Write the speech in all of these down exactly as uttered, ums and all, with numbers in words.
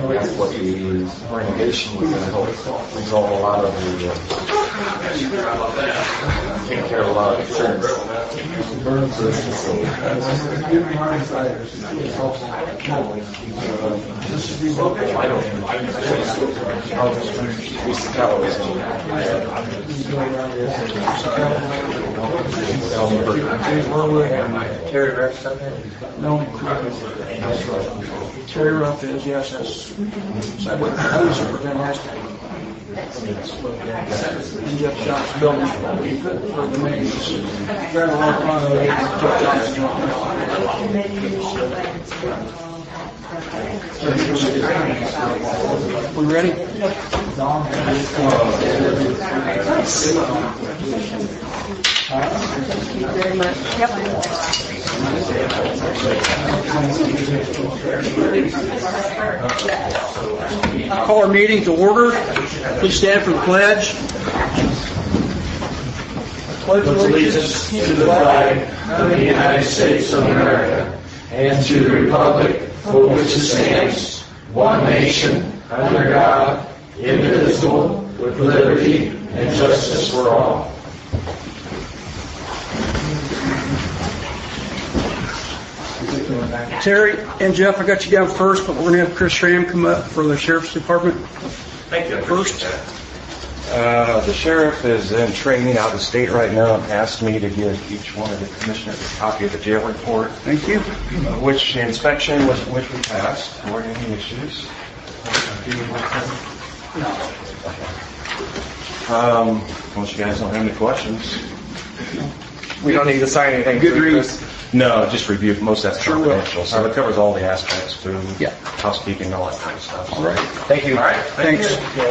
that's what the renovation was going to help resolve a lot of the, uh, take care of a lot of concerns. I don't Mister Calloway's Terry Ruff on there? No. Terry Ruff is, yes, that's, so what the other superintendent has to. And Jeff Johnson building for the maintenance. Very long run of Jeff Johnson. We ready? Thank you very much. Yep. Call our meeting to order. Please stand for the pledge. Pledge allegiance to the flag of the United States of America and to the republic for which it stands, one nation, under God, indivisible, with liberty and justice for all. Terry and Jeff, I got you down first, but we're going to have Chris Schramm come up for the Sheriff's Department. Thank you. First. Uh, the sheriff is in training out of state right now and asked me to give each one of the commissioners a copy of the jail report. Thank you. Uh, which inspection was which we passed. Were there any issues? Um, unless you guys don't have any questions. We don't need to sign anything. Good read. No, just review. Most of that's Sure will. confidential. So it covers all the aspects, food, Yeah. housekeeping, all that kind of stuff. All right. Thank you. All right. Thank Thanks. you.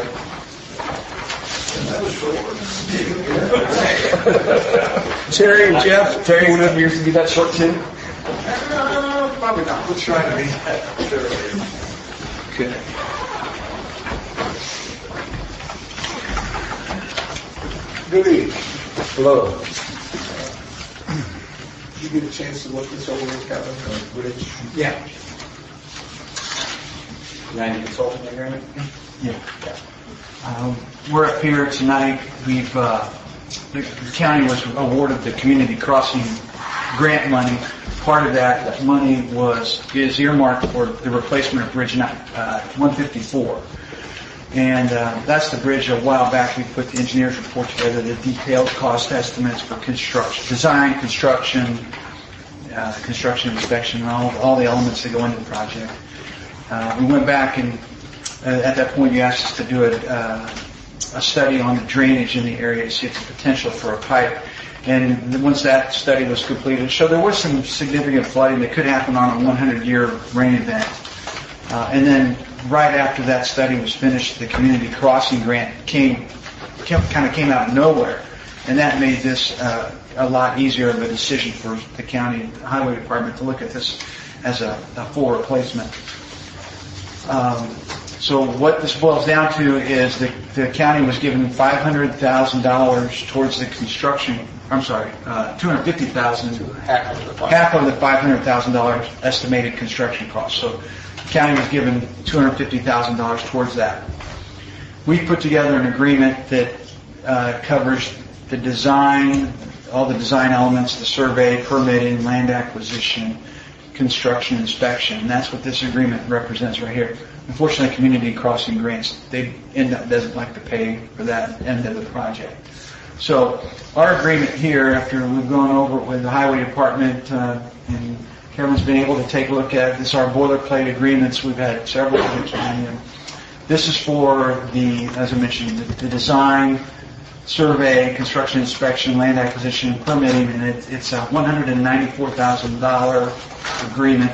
Terry and Jeff. Terry, you want to be that short too? Uh, probably not. We'll try to be. Okay. Good evening. Hello. Did you get a chance to look this over with Kevin or Rich? Yeah. Land consulting agreement? Yeah. Um, we're up here tonight. We've uh, the, the county was awarded the community crossing grant money. Part of that money was is earmarked for the replacement of Bridge uh, one fifty-four, and uh, that's the bridge. A while back, we put the engineers report together, the detailed cost estimates for construction, design, construction, uh, construction inspection, and all all the elements that go into the project. Uh, we went back and uh, at that point you asked us to do a, uh, a study on the drainage in the area to see if the potential for a pipe. And once that study was completed, it showed there was some significant flooding that could happen on a one hundred year rain event. Uh, and then right after that study was finished, the community crossing grant came, came kind of came out of nowhere. And that made this uh, a lot easier of a decision for the county highway department to look at this as a, a full replacement. Um, so what this boils down to is the, the county was given five hundred thousand dollars towards the construction. I'm sorry, uh, two hundred fifty thousand dollars. Half of the five hundred thousand dollars estimated construction cost. So the county was given two hundred fifty thousand dollars towards that. We put together an agreement that uh, covers the design, all the design elements, the survey, permitting, land acquisition, construction, inspection. And that's what this agreement represents right here. Unfortunately, community crossing grants, they end up doesn't like to pay for that end of the project. So our agreement here, after we've gone over it with the highway department, uh, and Kevin's been able to take a look at this, our boilerplate agreements. We've had several of them on them. This is for the, as I mentioned, the, the design, survey, construction, inspection, land acquisition, permitting, and it, it's a one hundred ninety-four thousand dollars agreement,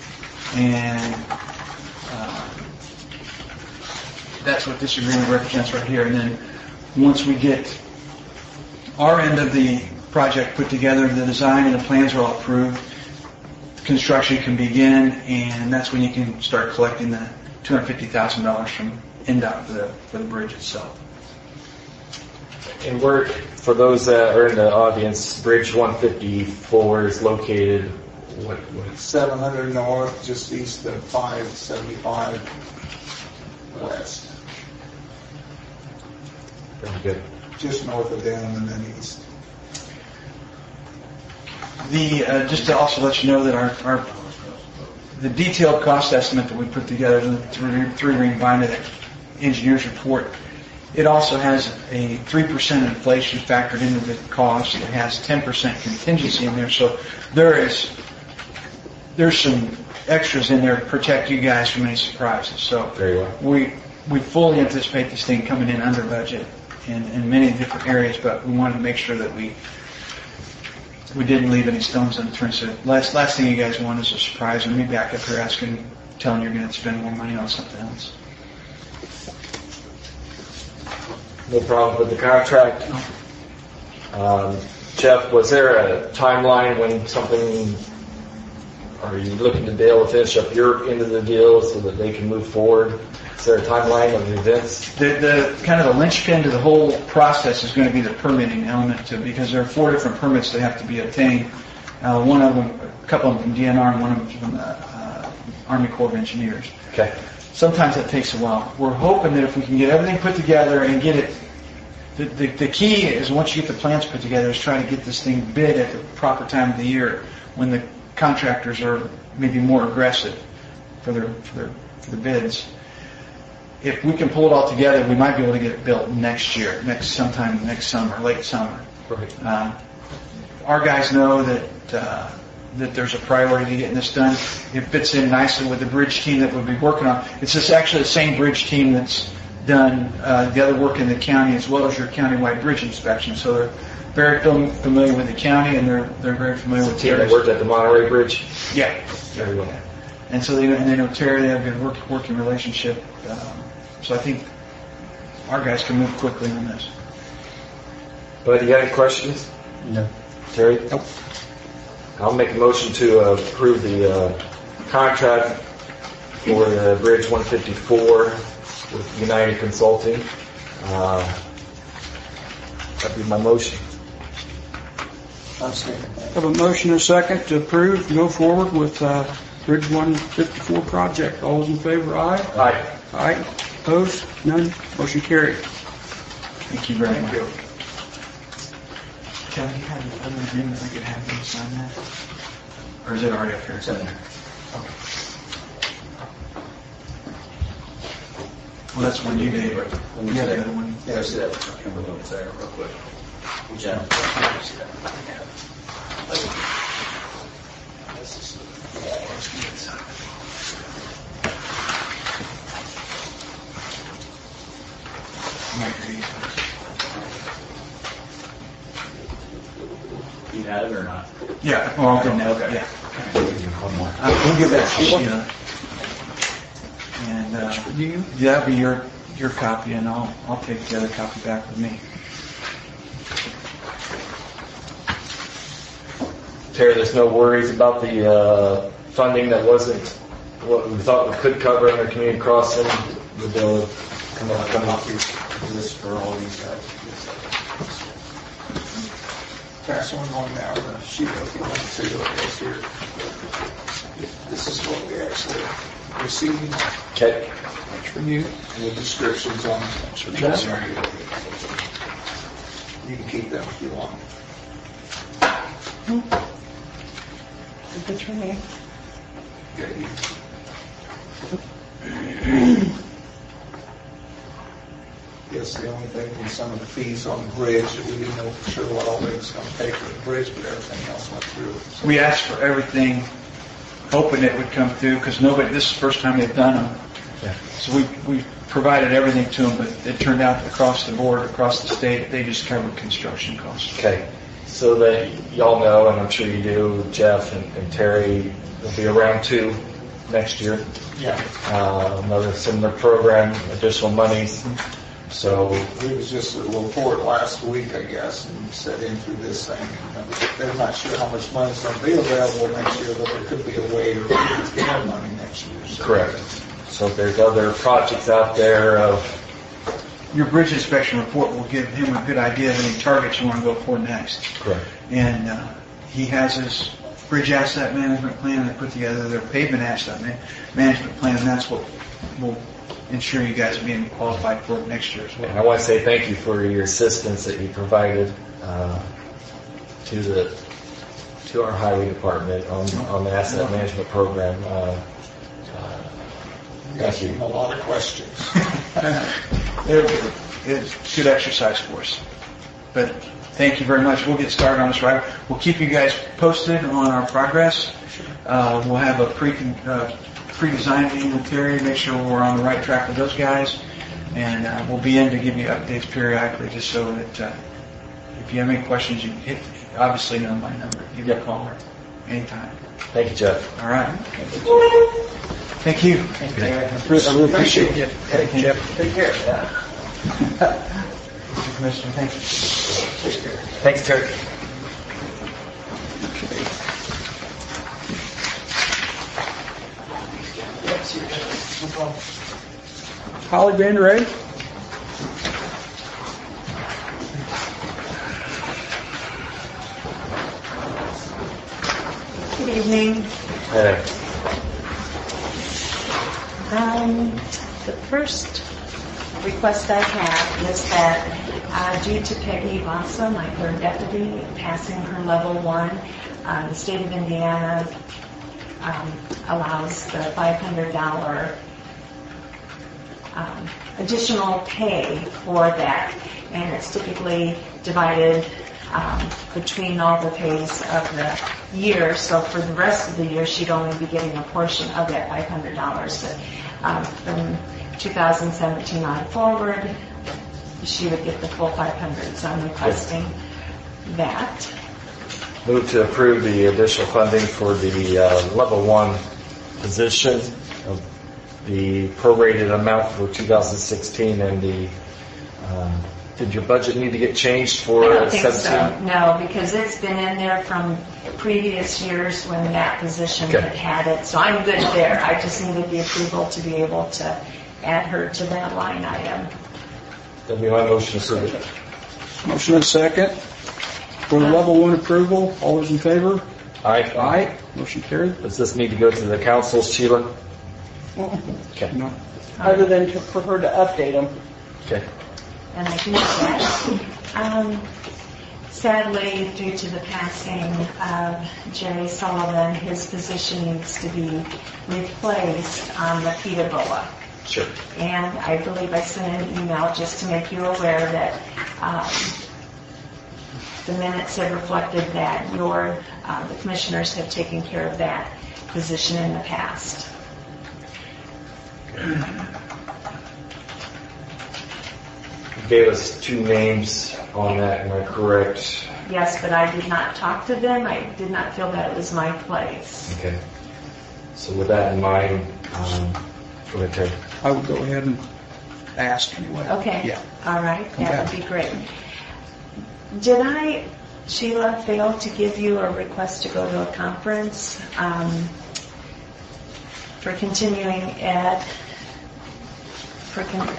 and uh, that's what this agreement represents right here. And then once we get our end of the project put together, the design and the plans are all approved, construction can begin, and that's when you can start collecting the two hundred fifty thousand dollars from N D O T for the, for the bridge itself. And we're, for those that are in the audience, Bridge one fifty-four is located what? what seven hundred north, just east of five seventy-five. Good. just north of them and then east. The, uh, just to also let you know that our, our the detailed cost estimate that we put together in the three, three ring binder, that engineer's report, it also has a three percent inflation factored into the cost. It has ten percent contingency in there, so there is there's some extras in there to protect you guys from any surprises. So Very well. we we fully anticipate this thing coming in under budget in, in many different areas, but we wanted to make sure that we we didn't leave any stones unturned. So last last thing you guys want is a surprise and me back up here asking, telling you you're going to spend more money on something else. No problem with the contract. Um, Jeff, was there a timeline when something, are you looking to be able to finish up your end of the deal so that they can move forward? Is there a timeline of events? The, the kind of the linchpin to the whole process is going to be the permitting element to it, because there are four different permits that have to be obtained. Uh, one of them, a couple of them from D N R and one of them from the uh, Army Corps of Engineers. Okay. Sometimes that takes a while. We're hoping that if we can get everything put together and get it, the, the, the key is once you get the plans put together is trying to get this thing bid at the proper time of the year when the contractors are maybe more aggressive for their for their for the bids. If we can pull it all together, we might be able to get it built next year, next sometime next summer, late summer. Right. Um, our guys know that uh, that there's a priority to getting this done. It fits in nicely with the bridge team that we'll be working on. It's just actually the same bridge team that's done uh, the other work in the county as well as your countywide bridge inspection. So they're very fam- familiar with the county and they're they're very familiar with Team that Terry's. worked at the Monterey Bridge? Yeah. Very well. And so they know, and they know Terry. They have a good work, working relationship. Um, so I think our guys can move quickly on this. Bud, you got any questions? No. Terry? Nope. I'll make a motion to uh, approve the uh, contract for the Bridge one fifty-four with United Consulting. Uh, that'd be my motion. I'm saying Have a motion and a second to approve, to go forward with uh, Bridge one fifty-four project. All those in favor, aye? Aye. Aye. Opposed? None. Motion carried. Thank you very much. Kelly, you have the other agreement I could have you sign that? Or is it already up here? It's in there. Okay. Well, that's one you gave. You had the other one. Yeah, I see that. You had it or not? Yeah, well, I'll go now. Okay. Yeah. Uh, We'll give that to Sheila. And uh, you, that'll be your your copy, and I'll I'll take the other copy back with me. Terry, there's no worries about the uh, funding that wasn't what we thought we could cover under community crossing. The bill come up, come up. This for all these guys. Pass one on now, the sheet if you want to see what it is here. This is what we actually received. Okay. That's for you. And the descriptions on it. That's right. You can keep them if you want. That's for me. Okay. Yes, the only thing was some of the fees on the bridge that we didn't know for sure what all they was going to take for the bridge, but everything else went through. So We asked for everything, hoping it would come through, because nobody, this is the first time they've done them. Yeah. So we, we provided everything to them, but it turned out across the board, across the state, they just covered construction costs. Okay. So that y'all know, and I'm sure you do, Jeff and, and Terry will be around two next year. yeah, Uh, another similar program, additional monies. So it was just a little report last week, I guess, and set in through this thing. They're not sure how much money's going to be available next year, but there could be a way to get more money next year. So. correct. So if there's other projects out there of Your bridge inspection report will give him a good idea of any targets you want to go for next. correct. And uh, he has his bridge asset management plan that put together their pavement asset man- management plan, and that's what we'll ensure you guys are being qualified for it next year as And I well. want to say thank you for your assistance that you provided uh, to the to our highway department on, on the asset management program. Uh, uh, thank you. A lot of questions. It- It's good exercise for us. But thank you very much. We'll get started on this right. We'll keep you guys posted on our progress. Uh, we'll have a pre uh, pre-designed meeting with Terry, make sure we're on the right track with those guys, and uh, we'll be in to give you updates periodically, just so that uh, if you have any questions, you hit, obviously know my number. Give me a call anytime. Thank you, Jeff. All right. Thank you. I really appreciate it. Thank you, Jeff. Take care. Mister Commissioner, thank you. Thanks, Terry. Holly Van Ray? Good evening. Hey. Um, the first request I have is that uh, due to Peggy Vasa, my third deputy, passing her level one, uh, the state of Indiana um, allows the five hundred dollars um, additional pay for that, and it's typically divided um, between all the pays of the year. So for the rest of the year, she'd only be getting a portion of that five hundred dollars. But um, from two thousand seventeen on forward, she would get the full five hundred dollars. So I'm requesting that. Move to approve the additional funding for the uh, level one position of the prorated amount for two thousand sixteen, and the uh, did your budget need to get changed for I don't think seventeen? so, no, because it's been in there from previous years when that position Okay. had had it. So I'm good there. I just needed the approval to be able to add her to that line item. That'd be my motion to approve it. Motion and second. For the level one approval, all those in favor? Aye. Aye. Motion carried. Does this need to go to the council, Sheila? Okay. No. Other than to, for her to update them. Okay. And I can do that. Um, sadly, due to the passing of Jerry Sullivan, his position needs to be replaced on the Peterborough. Sure. And I believe I sent an email just to make you aware that um, the minutes have reflected that your, uh, the commissioners have taken care of that position in the past. You gave us two names on that, am I correct? Yes, but I did not talk to them. I did not feel that it was my place. Okay. So with that in mind, um, go ahead, Terry. I would go ahead and ask anyway. Okay. Yeah. All right. Come That back. would be great. Did I, Sheila, fail to give you a request to go to a conference um, for continuing ed? For con-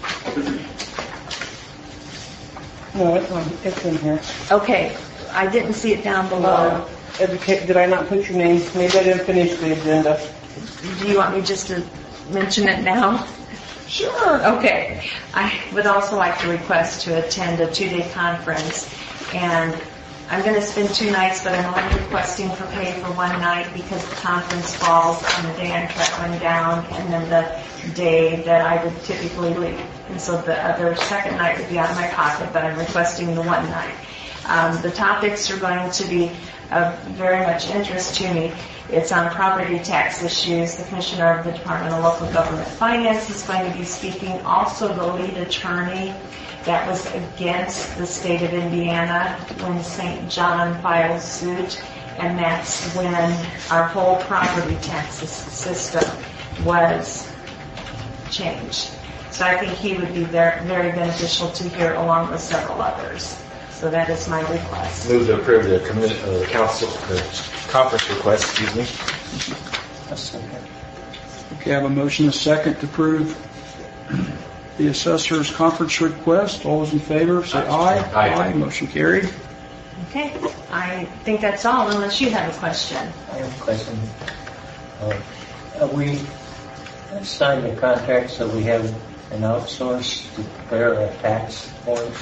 No, it's on, it's in here. okay. I didn't see it down below. Uh, educate, did I not put your name? Maybe I didn't finish the agenda. Do you want me just to mention it now? Sure. Okay. I would also like to request to attend a two-day conference, and I'm going to spend two nights, but I'm only requesting for pay for one night because the conference falls on the day I'm traveling down and then the day that I would typically leave. And so the other second night would be out of my pocket, but I'm requesting the one night. Um, the topics are going to be of very much interest to me. It's on property tax issues. The Commissioner of the Department of Local Government Finance is going to be speaking. Also, the lead attorney that was against the state of Indiana when Saint John filed suit, and that's when our whole property tax system was changed. So I think he would be very, very beneficial to hear, along with several others. So that is my request. Move to approve the commi- uh, the council, the conference request, excuse me. Okay, I have a motion and a second to approve the assessor's conference request. All those in favor, say aye. Aye. Motion carried. Okay, I think that's all, unless you have a question. I have a question. Uh, uh, we sign the contract so we have an outsource to prepare our tax forms?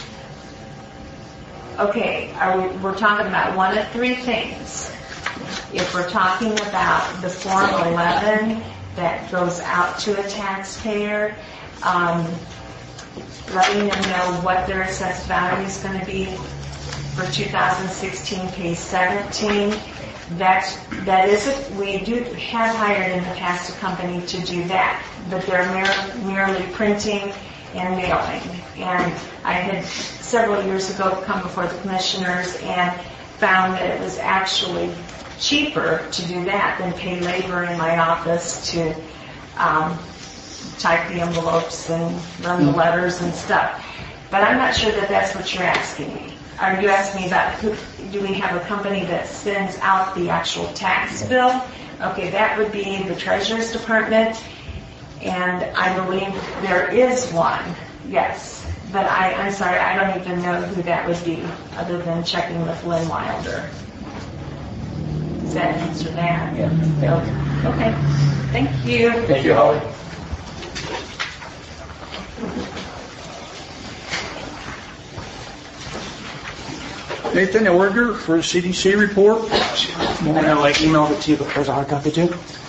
Okay, are we, we're talking about one of three things. If we're talking about the Form eleven that goes out to a taxpayer, um, letting them know what their assessed value is going to be for two thousand sixteen, page seventeen. That's, that is, a, we do have hired in the past a company to do that, but they're mer- merely printing and mailing. And I had several years ago come before the commissioners and found that it was actually cheaper to do that than pay labor in my office to um, type the envelopes and run the letters and stuff. But I'm not sure that that's what you're asking me. Are you asking me about who, do we have a company that sends out the actual tax bill? Okay, that would be the Treasurer's Department, and I believe there is one, yes. But I, I'm sorry, I don't even know who that would be, other than checking with Lynn Wilder. Does that answer that? Yeah. Okay, thank you. Thank you, Holly. Nathan Elriger for the C D C report. I know I emailed it to you, but there's a hard copy too.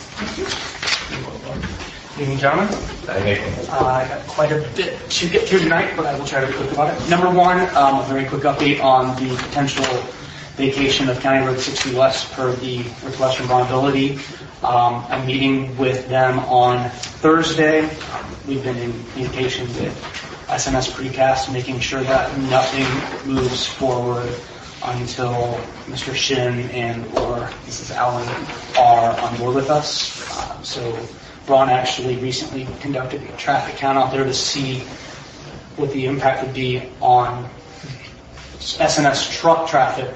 Good evening, gentlemen. Hi, Nathan. Uh, I got quite a bit to get through tonight, but I will try to be quick about it. Number one, um, a very quick update on the potential vacation of County Road sixty West per the Northwestern Vulnerability. Um, I'm meeting with them on Thursday. We've been in communication with S N S Precast, making sure that nothing moves forward until Mister Shin and or Missus Allen are on board with us. Uh, so Ron actually recently conducted a traffic count out there to see what the impact would be on S N S truck traffic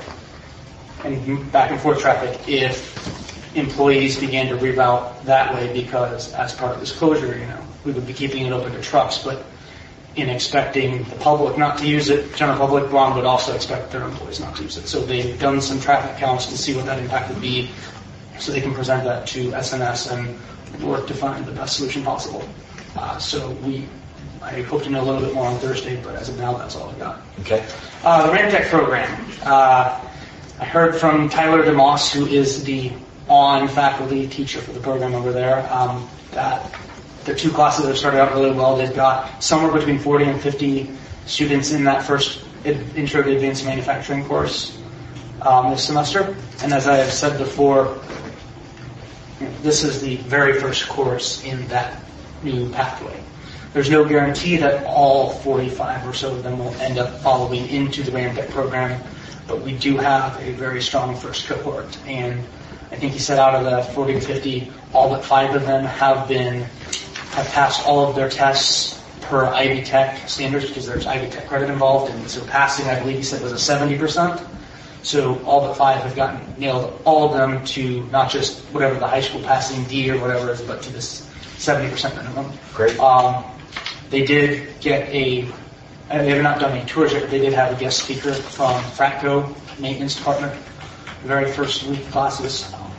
and back and forth traffic if employees began to reroute that way, because as part of this closure, you know, we would be keeping it open to trucks, but in expecting the public not to use it, general public, Ron would also expect their employees not to use it. So they've done some traffic counts to see what that impact would be, so they can present that to S N S and work to find the best solution possible. Uh, so we, I hope to know a little bit more on Thursday, but as of now, that's all I've got. Okay. Uh, the Ramtech program. Uh, I heard from Tyler DeMoss, who is the on-faculty teacher for the program over there, um, that the two classes have started out really well. They've got somewhere between forty and fifty students in that first intro to advanced manufacturing course um, this semester. And as I have said before, this is the very first course in that new pathway. There's no guarantee that all forty-five or so of them will end up following into the Ramtech program, but we do have a very strong first cohort. And I think he said out of the forty to fifty, all but five of them have been have passed all of their tests per Ivy Tech standards, because there's Ivy Tech credit involved, and so passing, I believe he said, was a seventy percent. So all but five have gotten nailed all of them to not just whatever the high school passing D or whatever is, but to this seventy percent minimum. Great. Um, they did get a, they have not done any tours yet, but they did have a guest speaker from Fratco Maintenance Department, the very first week of classes. Um,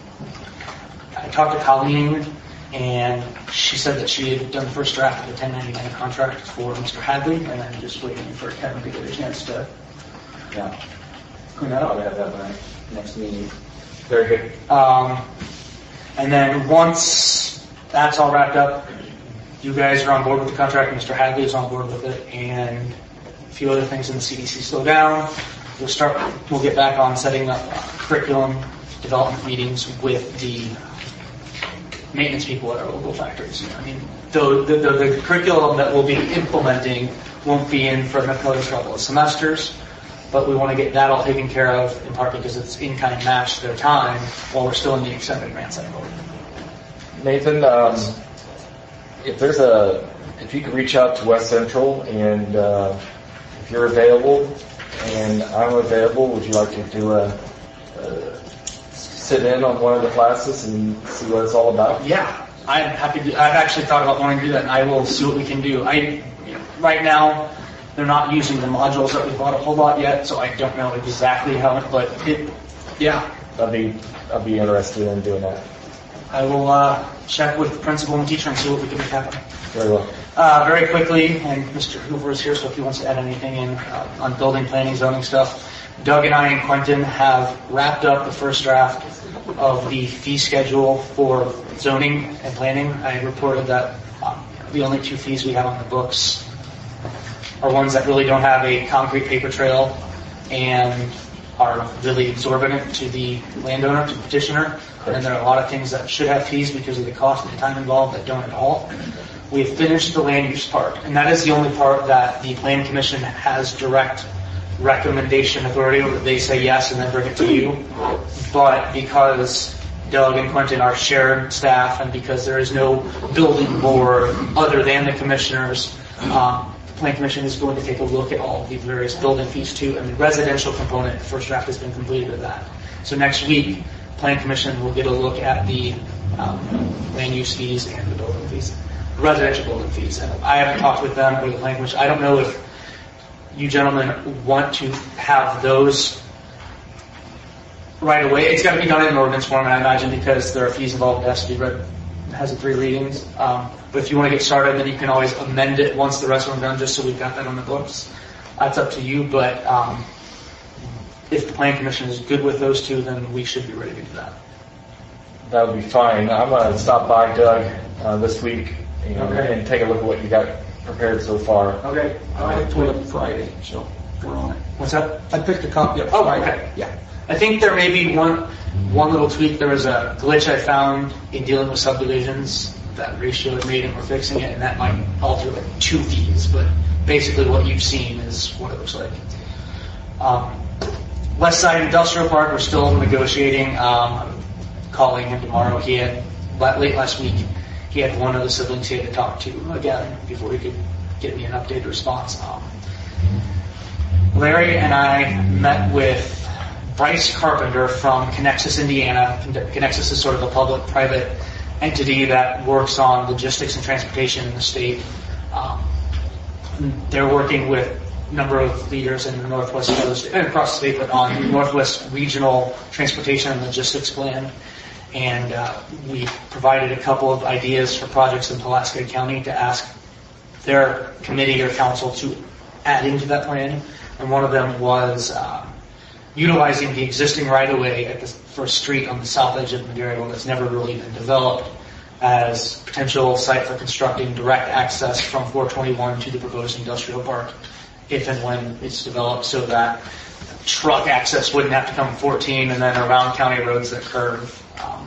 I talked to Colleen, and she said that she had done the first draft of the ten ninety-nine contract for Mister Hadley, and then just waiting for Kevin to get a chance to Yeah, clean that I'll up. have that by next meeting. Very good. Um, and then once that's all wrapped up, you guys are on board with the contract, Mister Hadley is on board with it, and a few other things in the C D C slow down. We'll start, we'll get back on setting up uh, curriculum development meetings with the maintenance people at our local factories. I mean, the, the, the, the curriculum that we'll be implementing won't be in for another couple of semesters, but we want to get that all taken care of, in part because it's in-kind match their time while we're still in the extended grant cycle. Nathan, um, if there's a, if you could reach out to West Central, and uh, if you're available and I'm available, would you like to do a, a sit in on one of the classes and see what it's all about? Yeah, I'm happy to. I've actually thought about wanting to do that, and I will see what we can do. I, right now, they're not using the modules that we bought a whole lot yet, so I don't know exactly how it, but it, yeah. I'd be, I'd be interested in doing that. I will, uh, check with the principal and teacher and see what we can make happen. Very well. Uh, very quickly, and Mister Hoover is here, so if he wants to add anything in uh, on building, planning, zoning stuff, Doug and I and Quentin have wrapped up the first draft of the fee schedule for zoning and planning. I reported that um, the only two fees we have on the books are ones that really don't have a concrete paper trail and are really exorbitant to the landowner, to the petitioner. And there are a lot of things that should have fees because of the cost and the time involved that don't at all. We have finished the land use part, and that is the only part that the Plan Commission has direct recommendation authority over. They say yes and then bring it to you. But because Doug and Quentin are shared staff and because there is no building board other than the commissioners, um, the Plan Commission is going to take a look at all of the various building fees too, and the residential component, the first draft has been completed of that. So next week, Plan Commission will get a look at the um, land use fees and the building fees, residential building fees. And I haven't talked with them or the Plan Commission. I don't know if you gentlemen want to have those right away. It's got to be done in an ordinance form, and I imagine because there are fees involved, it has to be read, it has the three readings. Um, but if you want to get started, then you can always amend it once the rest of them are done, just so we've got that on the books. That's up to you, but um, if the Plan Commission is good with those two, then we should be ready to do that. That would be fine. I'm going to stop by, Doug, uh, this week you know, Okay. and take a look at what you got prepared so far. Okay, I picked it up Friday, so we're on it. What's that? I picked a copy up Oh, Friday. okay, yeah. I think there may be one one little tweak. There was a glitch I found in dealing with subdivisions. That ratio had made, and we're fixing it, and that might alter like two fees. But basically, what you've seen is what it looks like. Um, West Side Industrial Park, we're still negotiating. Um, I'm calling him tomorrow. He had late last week. He had one of the siblings he had to talk to again before he could get me an updated response. Um, Larry and I met with Bryce Carpenter from Connexus, Indiana. Connexus is sort of a public-private entity that works on logistics and transportation in the state. Um, they're working with a number of leaders in the Northwest Coast and across the state, but on the Northwest Regional Transportation and Logistics Plan. And uh, we provided a couple of ideas for projects in Pulaski County to ask their committee or council to add into that plan. And one of them was uh, utilizing the existing right-of-way at the first street on the south edge of Madero that's never really been developed as potential site for constructing direct access from four twenty-one to the proposed industrial park if and when it's developed, so that truck access wouldn't have to come fourteen and then around county roads that curve. Um,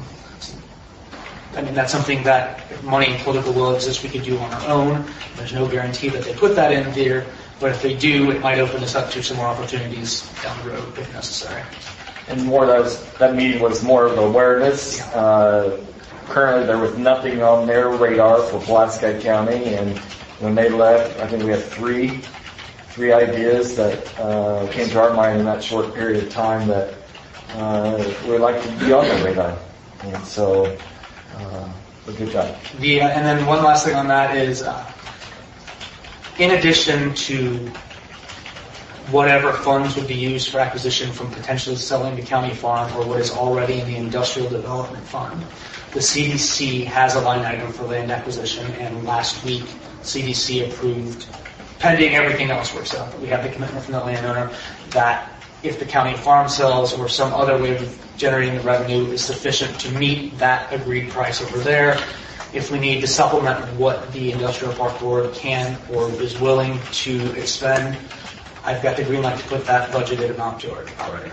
I mean, that's something that if money and political will exists, we could do on our own. There's no guarantee that they put that in there, but if they do, it might open us up to some more opportunities down the road if necessary. And more that was, that meeting was more of awareness. Uh, currently, there was nothing on their radar for Pulaski County, and when they left, I think we had three three ideas that uh, came to our mind in that short period of time that uh, we'd like to be on the radar. And so, uh, a good job. The, uh, and then one last thing on that is, uh, in addition to whatever funds would be used for acquisition from potentially selling the county farm or what is already in the industrial development fund, the C D C has a line item for land acquisition, and last week C D C approved, pending everything else works out, but we have the commitment from the landowner that if the county farm sells or some other way of generating the revenue is sufficient to meet that agreed price over there, if we need to supplement what the industrial park board can or is willing to expend, I've got the green light to put that budgeted amount to it already.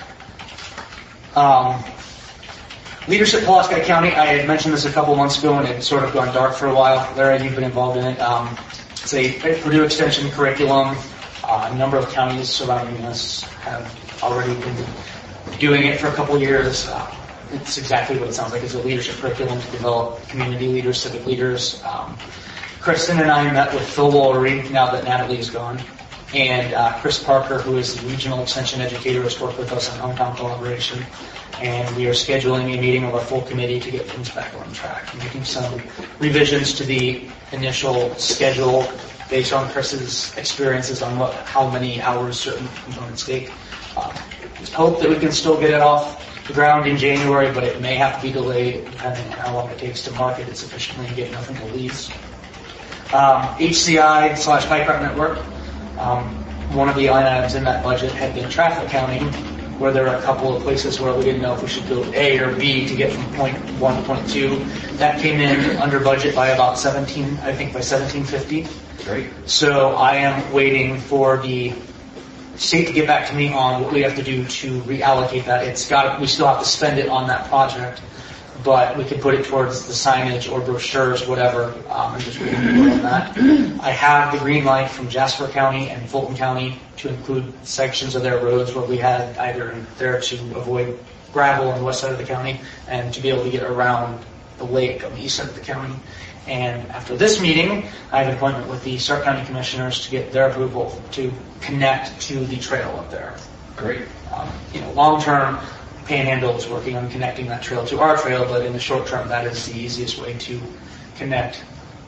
Um, leadership Pulaski County, I had mentioned this a couple months ago and it had sort of gone dark for a while. Larry, you've been involved in it. Um, it's a Purdue Extension curriculum. Uh, a number of counties surrounding us have already been doing it for a couple years. Uh, it's exactly what it sounds like. It's a leadership curriculum to develop community leaders, civic leaders. Um, Kristen and I met with Phil Wallery, now that Natalie is gone, and uh, Chris Parker, who is the regional extension educator, has worked with us on hometown collaboration. And we are scheduling a meeting of our full committee to get things back on track, making some revisions to the initial schedule based on Chris's experiences on what, how many hours certain components take. Uh, just hope that we can still get it off the ground in January, but it may have to be delayed depending on how long it takes to market it sufficiently and get nothing to lease. Um, H C I slash bike route network. Um, one of the line items in that budget had been traffic counting, where there are a couple of places where we didn't know if we should go A or B to get from point one to point two. That came in under budget by about seventeen, I think by seventeen fifty. Great. So I am waiting for the state to get back to me on what we have to do to reallocate that. It's got, we still have to spend it on that project, but we could put it towards the signage or brochures, whatever. Um, I'm just waiting on that. I have the green light from Jasper County and Fulton County to include sections of their roads where we had either there to avoid gravel on the west side of the county and to be able to get around the lake on the east side of the county. And after this meeting, I have an appointment with the Stark County Commissioners to get their approval to connect to the trail up there. Great. Um, you know, long term, Panhandle is working on connecting that trail to our trail, but in the short term, that is the easiest way to connect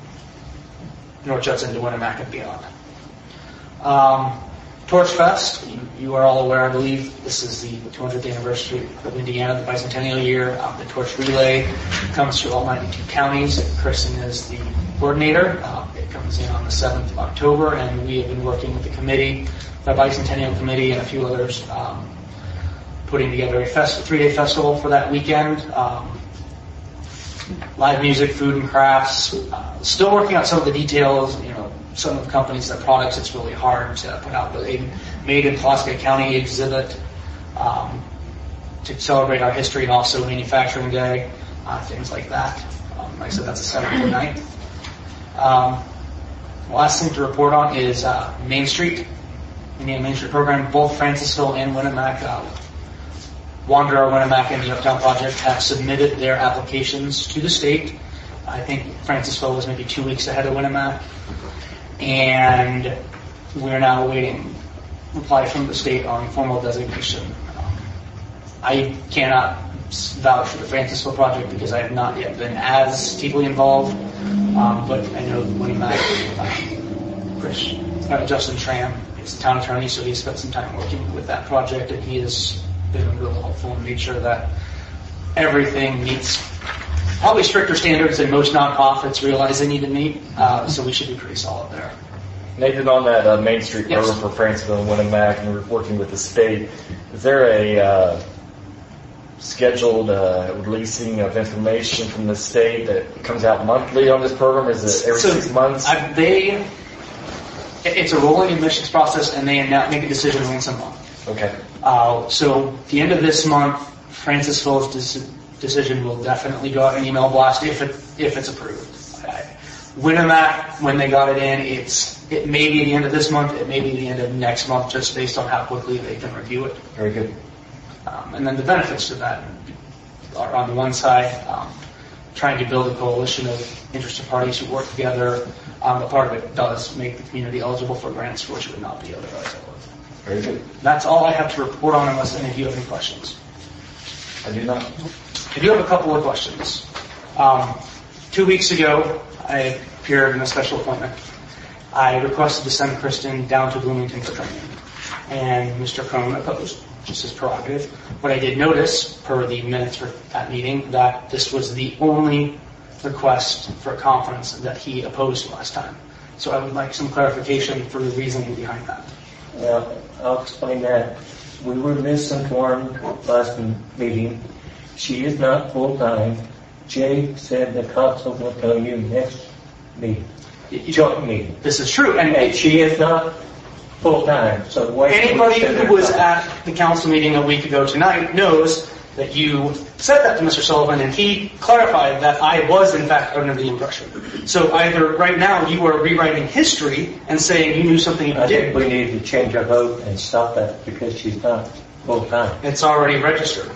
North Judson to Winamac and beyond. Um, Torch Fest, you, you are all aware, I believe, this is the two hundredth anniversary of Indiana, the bicentennial year. Um, the Torch Relay comes to all ninety-two counties. Kristen is the coordinator. Um, it comes in on the seventh of October, and we have been working with the committee, the bicentennial committee, and a few others, um, putting together a fest, a three-day festival for that weekend. Um, live music, food and crafts. Uh, still working out some of the details, you know, some of the companies, their products, it's really hard to put out, but a Made in Pulaski County exhibit um, to celebrate our history and also Manufacturing Day, uh, things like that. Um, like I said, that's the seventh and ninth. Um, last thing to report on is uh, Main Street, Indiana Main Street program. Both Francisville and Winamac, uh, Wanderer, Winamac, and the Uptown Project have submitted their applications to the state. I think Francisville was maybe two weeks ahead of Winamac. And we're now awaiting reply from the state on formal designation. Um, I cannot vouch for the Francisville project because I have not yet been as deeply involved, um, but I know Winamac, uh, Chris, uh, Justin Tram is the town attorney, so he spent some time working with that project, and he has been real helpful and made sure that everything meets probably stricter standards than most nonprofits realize they need to meet, uh, so we should be pretty solid there. Nathan, on that uh, Main Street Yes. program for Franceville and Winamac, and we're working with the state, is there a uh, scheduled uh, releasing of information from the state that comes out monthly on this program? Is it every So, six months? I, they, it's a rolling admissions process, and they make a decision once a month. Okay. Uh, so at the end of this month, Francisville's decision decision will definitely go out an email blast if it if it's approved. Winamac, when they got it in, it's it may be the end of this month, it may be the end of next month, just based on how quickly they can review it. Very good. Um, and then the benefits to that are on the one side, um, trying to build a coalition of interested parties who work together. Um, a part of it does make the community eligible for grants, which would not be otherwise. Very good. That's all I have to report on, unless any of you have any questions. I do not. I do have a couple of questions. Um, two weeks ago, I appeared in a special appointment. I requested to send Kristen down to Bloomington for training, and Mister Crone opposed, just his prerogative. But I did notice, per the minutes for that meeting, that this was the only request for a conference that he opposed last time. So I would like some clarification for the reasoning behind that. Well, I'll explain that. We were misinformed last meeting. She is not full-time. Jay said the council will tell you next meeting, joint meeting. This is true. And And she is not full-time, so why... anybody who was at the council meeting a week ago tonight knows that you said that to Mister Sullivan, and he clarified that I was, in fact, under the impression. So either right now you are rewriting history and saying you knew something you I think didn't. we need to change our vote and stop that because she's not full-time. It's already registered.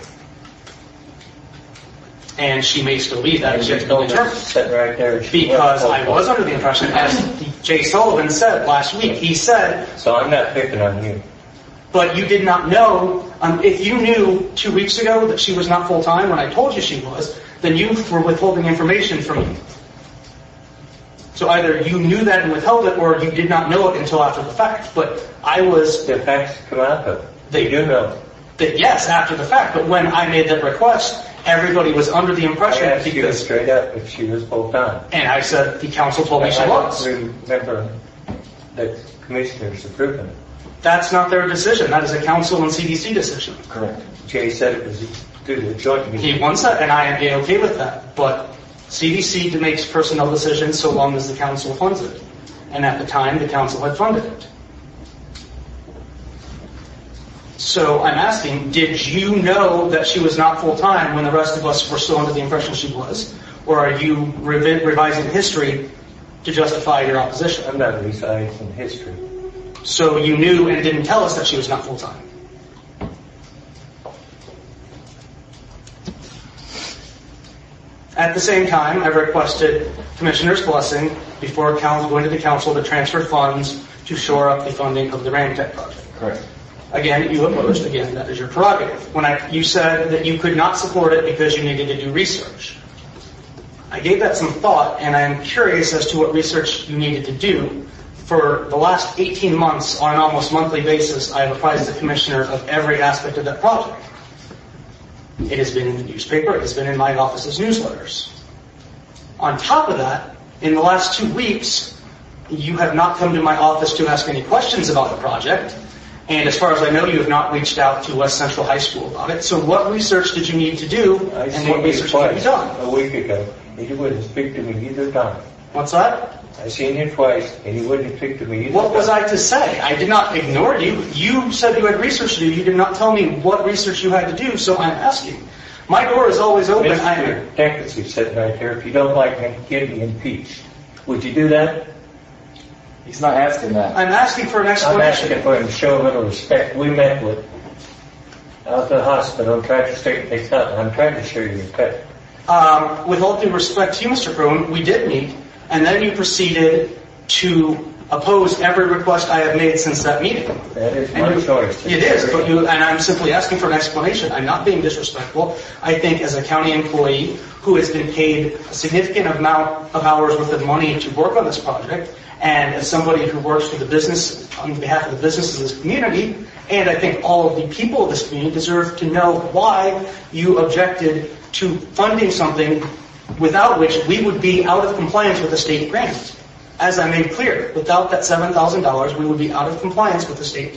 And she may still be that. It's yet to be determined. Sitting right there. she Because was I was under the impression, as Jay Sullivan said last week, he said, So I'm not picking on you. but you did not know, um, if you knew two weeks ago that she was not full-time when I told you she was, then you were withholding information from me. So either you knew that and withheld it, or you did not know it until after the fact. But I was... The facts come out of it. They do know. that yes, after the fact, but when I made that request, everybody was under the I impression asked you because, straight up if she was full-time. and I said, the council told me she I was. don't remember the commissioners approving it. That's not their decision. That is a council and C D C decision. Correct. Jay said it was through the joint meeting. He wants that, and I am okay with that. But C D C makes personnel decisions so long as the council funds it. And at the time, the council had funded it. So I'm asking, did you know that she was not full-time when the rest of us were still under the impression she was? Or are you revi- revising history to justify your opposition? I'm not revising history. So you knew and didn't tell us that she was not full-time? At the same time, I requested Commissioner's blessing before council, going to the council to transfer funds to shore up the funding of the Ramtech project. Correct. Again, you opposed. Again, that is your prerogative. When I, you said that you could not support it because you needed to do research. I gave that some thought, and I'm curious as to what research you needed to do. For the last eighteen months, on an almost monthly basis, I have apprised the commissioner of every aspect of that project. It has been in the newspaper. It has been in my office's newsletters. On top of that, in the last two weeks, you have not come to my office to ask any questions about the project. And as far as I know, you have not reached out to West Central High School about it. So what research did you need to do, I and seen what you research needed to be twice done? a week ago, and you wouldn't speak to me either time. What's that? I seen you twice, and you wouldn't speak to me either What time. was I to say? I did not ignore you. You said you had research to do. You did not tell me what research you had to do, so I'm asking. My door is always open. I am. Mister Dickinson sitting right there. If you don't like me, get me impeached. Would you do that? He's not asking that. I'm asking for an I'm explanation. asking for him to show a little respect. We met with out at the hospital, trying to straighten things out. I'm trying to show you respect. Um, with all due respect to you, Mister Crone, we did meet, and then you proceeded to oppose every request I have made since that meeting. That is And my you- choice. It is, but you, and I'm simply asking for an explanation. I'm not being disrespectful. I think as a county employee who has been paid a significant amount of hours worth of money to work on this project, and as somebody who works for the business, on behalf of the businesses of this community, and I think all of the people of this community deserve to know why you objected to funding something without which we would be out of compliance with the state grant. As I made clear, without that seven thousand dollars, we would be out of compliance with the state.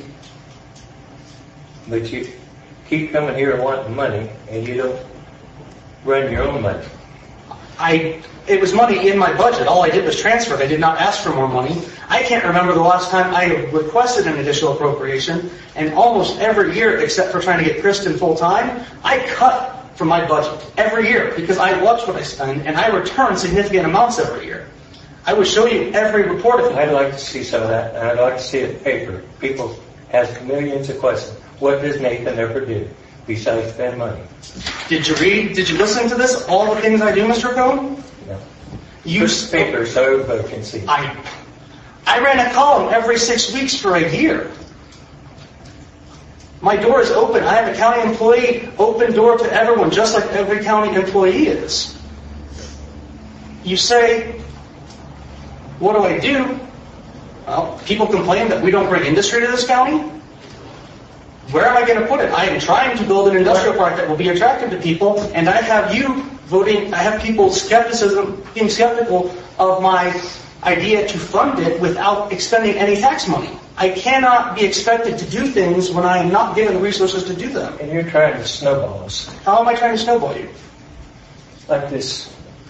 But you keep coming here wanting money, and you don't run your own money. I, it was money in my budget. All I did was transfer it. I did not ask for more money. I can't remember the last time I requested an additional appropriation, and almost every year, except for trying to get Kristen full-time, I cut from my budget every year because I watch what I spend, and I return significant amounts every year. I would show you every report of it. I'd like to see some of that, and I'd like to see it in paper. People ask millions of questions. What does Nathan ever do besides spend money? Did you read, did you listen to this, all the things I do, Mister Cohen? No. You Put the paper so everybody can see. I, I ran a column every six weeks for a year. My door is open. I have a county employee, open door to everyone, just like every county employee is. You say, what do I do? Well, people complain that we don't bring industry to this county. Where am I going to put it? I am trying to build an industrial park that will be attractive to people, and I have you voting, I have people skepticism, being skeptical of my idea to fund it without expending any tax money. I cannot be expected to do things when I am not given the resources to do them. And you're trying to snowball us. How am I trying to snowball you? Like this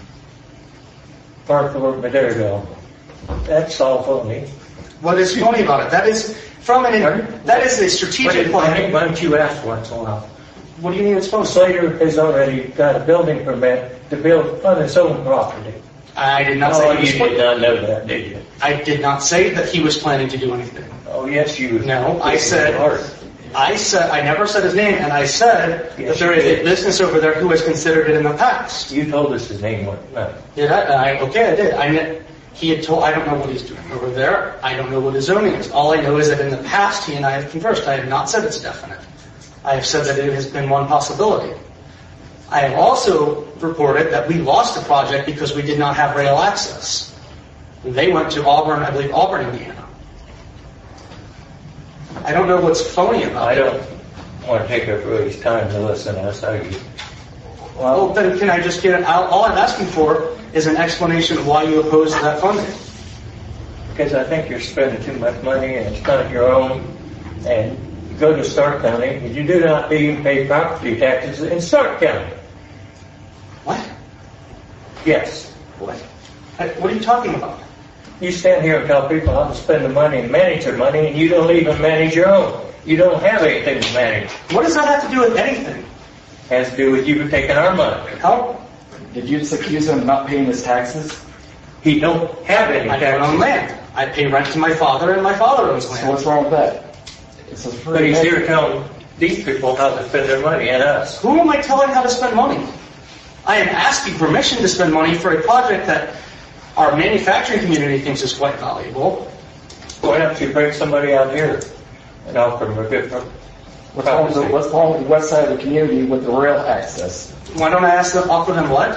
park over Maderigal. That's all phony. What is phony about it? That is from an that is a strategic plan. Why don't you ask once in a while? What do you mean it's phony? Slater has already got a building permit to build on his own property. I did not Oh, say he you was did not know that, did you? I did not say that he was planning to do anything. Oh, yes, you. No, I said, I said, I never said his name, and I said Yes, that there you is a did. business over there who has considered it in the past. You told us his name wasn't. No. Did I? I okay, I did. I meant he had told. I don't know what he's doing over there. I don't know what his zoning is. All I know is that in the past he and I have conversed. I have not said it's definite. I have said that it has been one possibility. I have also reported that we lost the project because we did not have rail access. They went to Auburn, I believe Auburn, Indiana. I don't know what's phony about I it. don't. want to take up everybody's time to listen to us argue. Well, then can I just get, an, all I'm asking for is an explanation of why you oppose that funding. Because I think you're spending too much money and it's not your own. And you go to Stark County and you do not even pay property taxes in Stark County. What? Yes. What? What are you talking about? You stand here and tell people how to spend the money and manage their money, and you don't even manage your own. You don't have anything to manage. What does that have to do with anything? It has to do with you taking our money. How? Did you just accuse him of not paying his taxes? He don't have any I don't own land. I pay rent to my father, and my father owns land. So what's wrong with that? It's a free But he's land. here telling these people how to spend their money and us. Who am I telling how to spend money? I am asking permission to spend money for a project that our manufacturing community thinks is quite valuable. Why don't you bring somebody out here and offer them a good What's wrong, with the, what's wrong with the west side of the community with the rail access? Why don't I ask them, offer them what?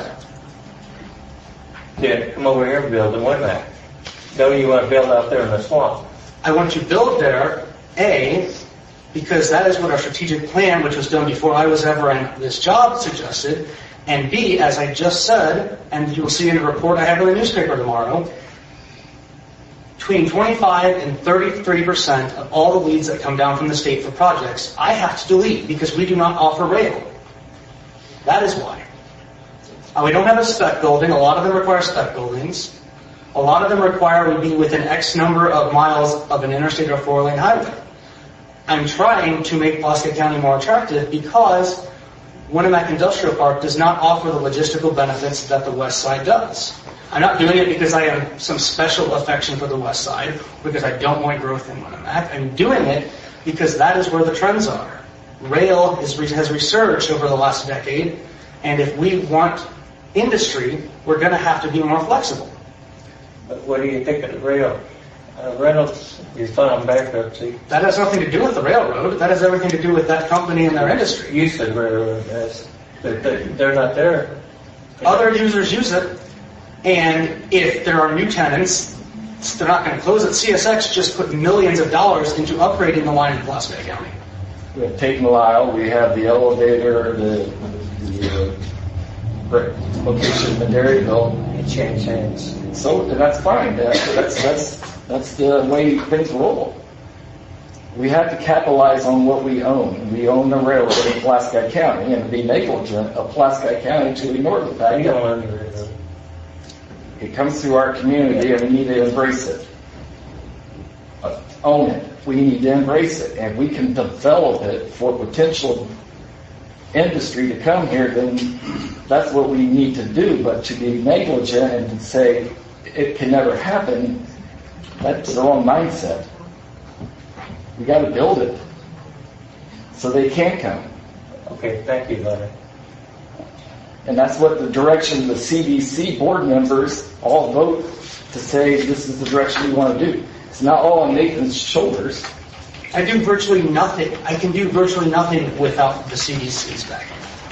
Yeah, come over here and build in Woodmac. No, you want to build out there in the swamp. I want to build there, A, because that is what our strategic plan, which was done before I was ever in this job, suggested, and B, as I just said, and you'll see in a report I have in the newspaper tomorrow, between twenty-five and thirty-three percent of all the leads that come down from the state for projects, I have to delete because we do not offer rail. That is why. Uh, we don't have a spec building. A lot of them require spec buildings. A lot of them require we be within X number of miles of an interstate or four-lane highway. I'm trying to make Pulaski County more attractive because Winnemac Industrial Park does not offer the logistical benefits that the West Side does. I'm not doing it because I have some special affection for the West Side, because I don't want growth in Winnemac. I'm doing it because that is where the trends are. Rail is, has resurged over the last decade, and if we want industry, we're going to have to be more flexible. But what do you think of the rail? Uh, Reynolds is filing bankruptcy. That has nothing to do with the railroad. That has everything to do with that company and their industry. You said railroad has, but they- they're not there. Other users use it, and if there are new tenants, they're not going to close it. C S X just put millions of dollars into upgrading the line in Pulaski County. We have Tate and Lyle, we have the elevator, the, the uh, location in Maryville. It changed hands. So that's fine. That's, that's, that's, that's the way things roll. We have to capitalize on what we own. We own the railroad in Pulaski County, and to be negligent of Pulaski County to ignore the fact You don't that own the railroad. it comes through our community and we need to embrace it. Uh, own it. We need to embrace it. And we can develop it for potential industry to come here, then that's what we need to do. But to be negligent and to say it can never happen, that's the wrong mindset. We got to build it so they can come. Okay, thank you, Larry. And that's what the direction the C D C board members all vote to say this is the direction we want to do. It's not all on Nathan's shoulders. I do virtually nothing. I can do virtually nothing without the C D C's backing.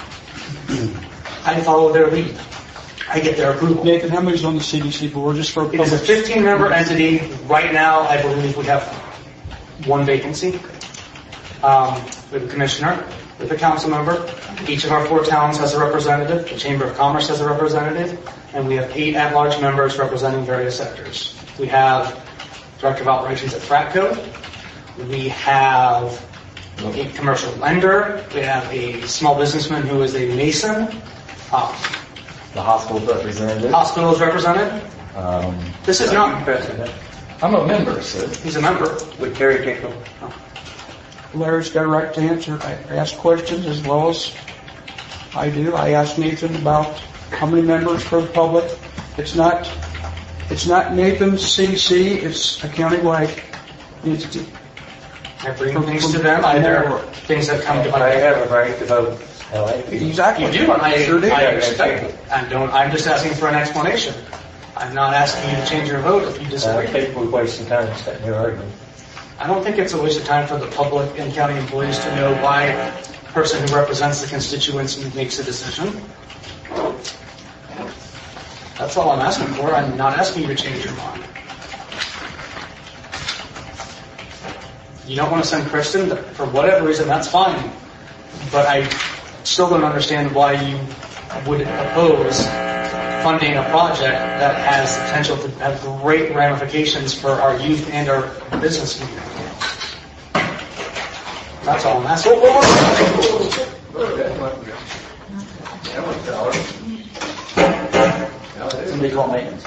I follow their lead. I get their approval. Nathan, how many's on the C D C board, just for It is a public? fifteen-member entity. Right now, I believe we have one vacancy. Um, we have a commissioner, we have a council member. Each of our four towns has a representative. The Chamber of Commerce has a representative. And we have eight at-large members representing various sectors. We have Director of Operations at Fratco. We have a commercial lender. We have a small businessman who is a mason. Um, The hospital representative. hospital is represented. Um, This is not... President. I'm a member, sir. He's a member. With Terry Tickle. Larry's got a right to answer. I ask questions as well as I do. I asked Nathan about how many members for the public. It's not, it's not Nathan's C D C, it's a countywide entity. I bring things to them. I there things that come to my I have a right to vote. I like you. Exactly. You do, and I, Sure do. I respect it. I don't, I'm just asking for an explanation. I'm not asking you to change your vote if you I disagree. think we're wasting time sitting here arguing. I don't think it's a waste of time for the public and county employees to know why the person who represents the constituents makes a decision. That's all I'm asking for. I'm not asking you to change your mind. You don't want to send Kristen, for whatever reason, that's fine. but I still don't understand why you would oppose funding a project that has the potential to have great ramifications for our youth and our business community. That's all I'm asking. Somebody call maintenance.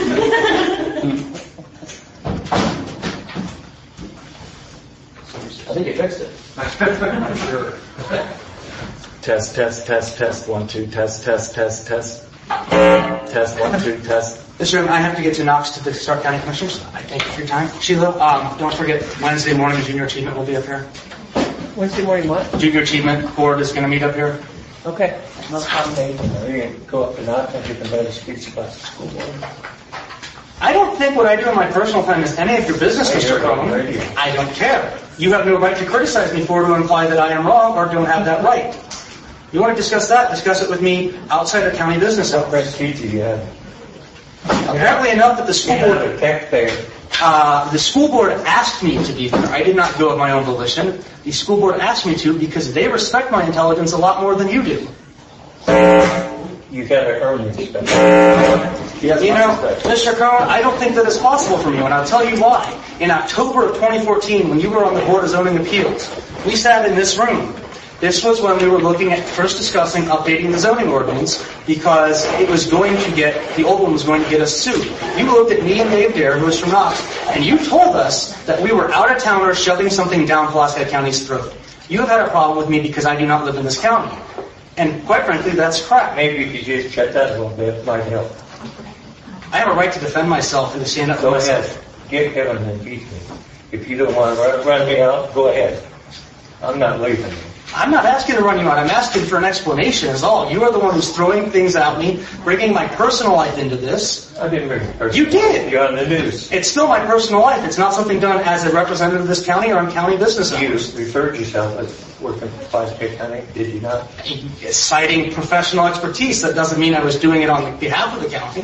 I think you fixed it. I'm sure. Test, test, test, test, one, two, test, test, test, test. Test, one, two, test. Mister Chairman, I have to get to Knox to the Stark County Commissioners. I thank you for your time. Sheila, um, don't forget, Wednesday morning, Junior Achievement will be up here. Wednesday morning what? Junior Achievement Board is going to meet up here. Okay. No problem, you're going to go up to Knox and you can better speak about the school board. I don't think what I do in my personal time is any of your business, Mister Cronin. I don't care. You have no right to criticize me for it or imply that I am wrong or don't have that right. You want to discuss that? Discuss it with me outside of county business hours. What speech do you have? Apparently enough that the school board, Taxpayer. uh, the school board asked me to be there. I did not go of my own volition. The school board asked me to because they respect my intelligence a lot more than you do. You gotta earn respect. You know, Mister Cohen, I don't think that is possible for you, and I'll tell you why. In October of twenty fourteen, when you were on the Board of Zoning Appeals, we sat in this room. This was when we were looking at first discussing updating the zoning ordinance because it was going to get, the old one was going to get us sued. You looked at me and Dave Dare, who was from Knox, and you told us that we were out-of-towners shoving something down Pulaski County's throat. You have had a problem with me because I do not live in this county. And quite frankly, that's crap. Maybe if you just shut that a little bit, it might help. I have a right to defend myself and to stand up for Go myself. ahead. Get Kevin and impeach me. If you don't want to run, run me out, go ahead. I'm not leaving. I'm not asking to run you out. I'm asking for an explanation is all. You are the one who's throwing things at me, bringing my personal life into this. I didn't bring personal. You did. You're on the news. It's still my personal life. It's not something done as a representative of this county or on county business You hours. referred yourself as working for Pulaski County, did you not? Citing professional expertise, that doesn't mean I was doing it on behalf of the county.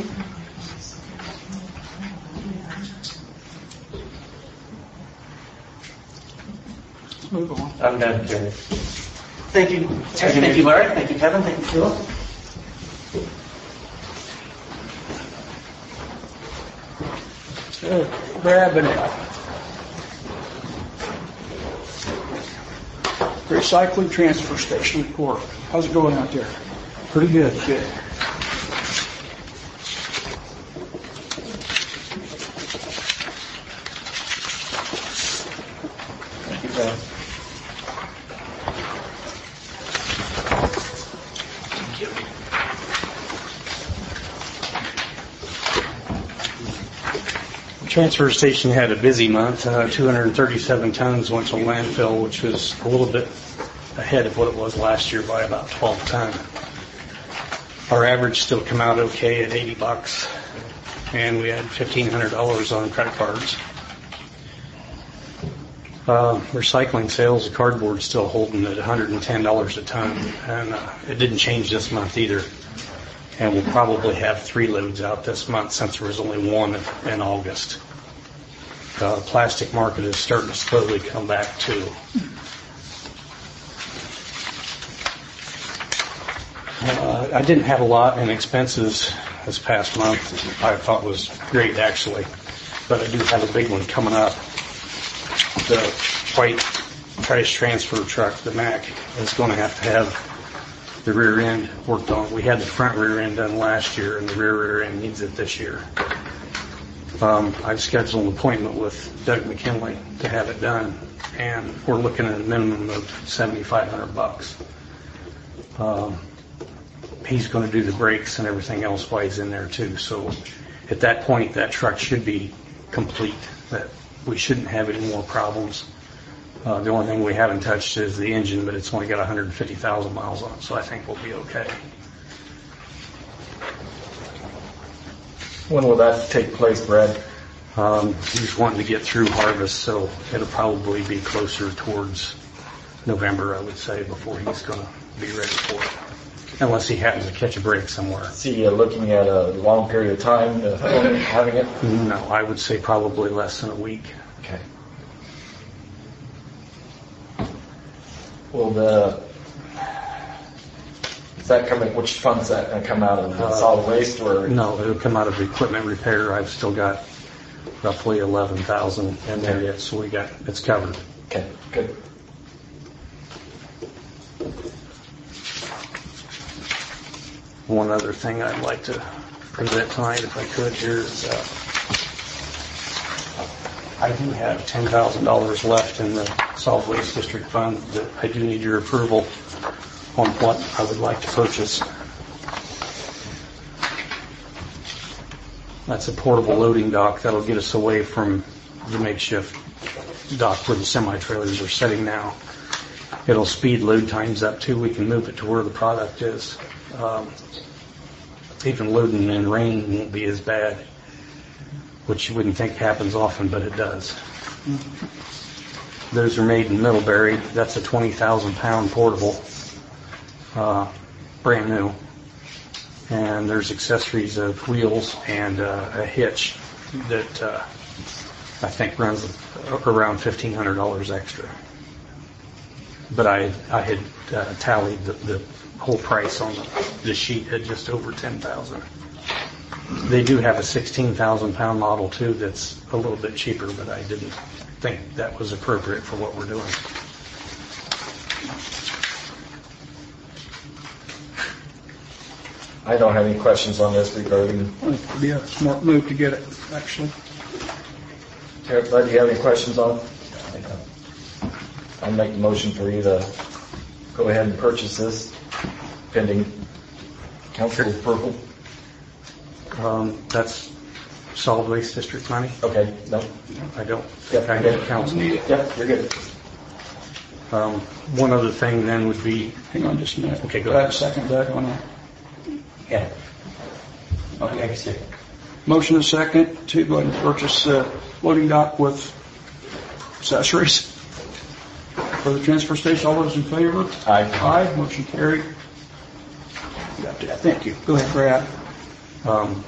Move on. I'm done, Terry. Thank you. Thank you, Larry. Thank you, Kevin. Thank you, Sheila. Uh, Grabbing it. Recycling transfer station report. How's it going out there? Pretty good. Good. Thank you, Brad. Transfer station had a busy month. Uh, two hundred thirty-seven tons went to landfill, which was a little bit ahead of what it was last year by about twelve ton. Our average still come out okay at eighty bucks, and we had fifteen hundred dollars on credit cards. Uh, recycling sales of cardboard still holding at one hundred ten dollars a ton, and uh, it didn't change this month either. And we'll probably have three loads out this month since there was only one in August. Uh, plastic market is starting to slowly come back too. Uh, I didn't have a lot in expenses this past month. I thought was great actually, but I do have a big one coming up. The white trash transfer truck, the Mack, is going to have to have the rear end worked on. We had the front rear end done last year, and the rear rear end needs it this year. Um, I've scheduled an appointment with Doug McKinley to have it done, and we're looking at a minimum of seventy-five hundred bucks. Um, he's going to do the brakes and everything else while he's in there too. So at that point, that truck should be complete. That we shouldn't have any more problems. Uh, the only thing we haven't touched is the engine, but it's only got one hundred fifty thousand miles on it, so I think we'll be okay. When will that take place, Brad? Um, he's wanting to get through harvest, so it'll probably be closer towards November, I would say, before he's going to be ready for it. Unless he happens to catch a break somewhere. Is he uh, looking at a long period of time uh, having it? No, I would say probably less than a week. Okay. Will the Is that coming, which fund's that going to come out of? The solid waste or? No, it'll come out of equipment repair. I've still got roughly eleven thousand in there yet, so we got, it's covered. Okay, good. One other thing I'd like to present tonight, if I could, here is uh, I do have ten thousand dollars left in the solid waste district fund that I do need your approval on what I would like to purchase. That's a portable loading dock that'll get us away from the makeshift dock where the semi-trailers are sitting now. It'll speed load times up too. We can move it to where the product is. Um, even loading in rain won't be as bad, which you wouldn't think happens often, but it does. Those are made in Middlebury. That's a twenty thousand pound portable, uh, brand new. And there's accessories of wheels and uh, a hitch that uh, I think runs around fifteen hundred dollars extra. But I, I had uh, tallied the, the whole price on the, the sheet at just over ten thousand dollars. They do have a sixteen thousand pound model too that's a little bit cheaper, but I didn't think that was appropriate for what we're doing. I don't have any questions on this regarding. I think it would be a smart move to get it, actually. Everybody, do you have any questions on? I'll make the motion for you to go ahead and purchase this pending council approval. Um, that's solid waste district money. Okay, no, I don't Yep, think I okay. need council. Yep, you're good. Um, one other thing then would be, Hang on just a minute. Okay, go Do I have ahead. a second, Doug, on that? Yeah. Okay. Motion and second to go ahead and purchase uh, loading dock with accessories for the transfer station. All those in favor? Aye. Aye. Motion carried. Got that. Thank you. Go ahead, Brad. um,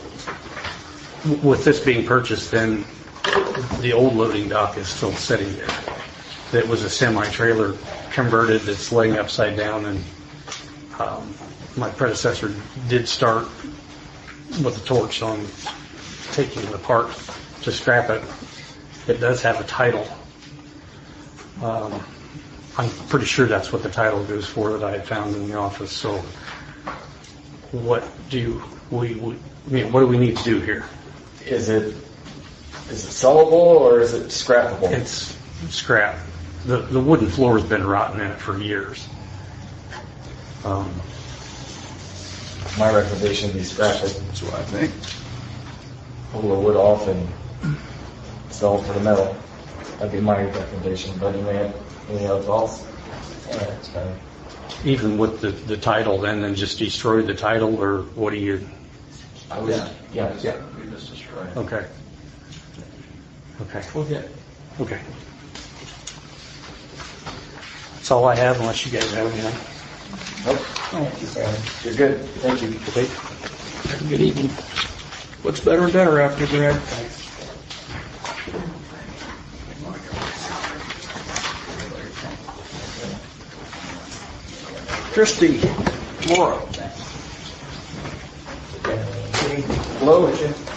with this being purchased, then the old loading dock is still sitting there. That was a semi-trailer converted that's laying upside down, and um, my predecessor did start with a torch on taking it apart to scrap it. It does have a title. Um, I'm pretty sure that's what the title goes for that I had found in the office. So what do we, we I mean, what do we need to do here? Is it is it sellable or is it scrappable? It's scrap. The the wooden floor has been rotten in it for years. Um, My recommendation would be scrap it. That's what I think. Pull the wood off and sell it for the metal. That'd be my recommendation. But any, any other thoughts? Yeah, that's fine. even with the, the title, then and just destroy the title, or what do you? I would, yeah, yeah. yeah. Okay. Okay. Okay. Okay. That's all I have, unless you guys have anything. Nope. Thank you, Brad. You're good. Thank you. Okay. Good evening. Looks better and better after Brad. Christie, Laura. Hello.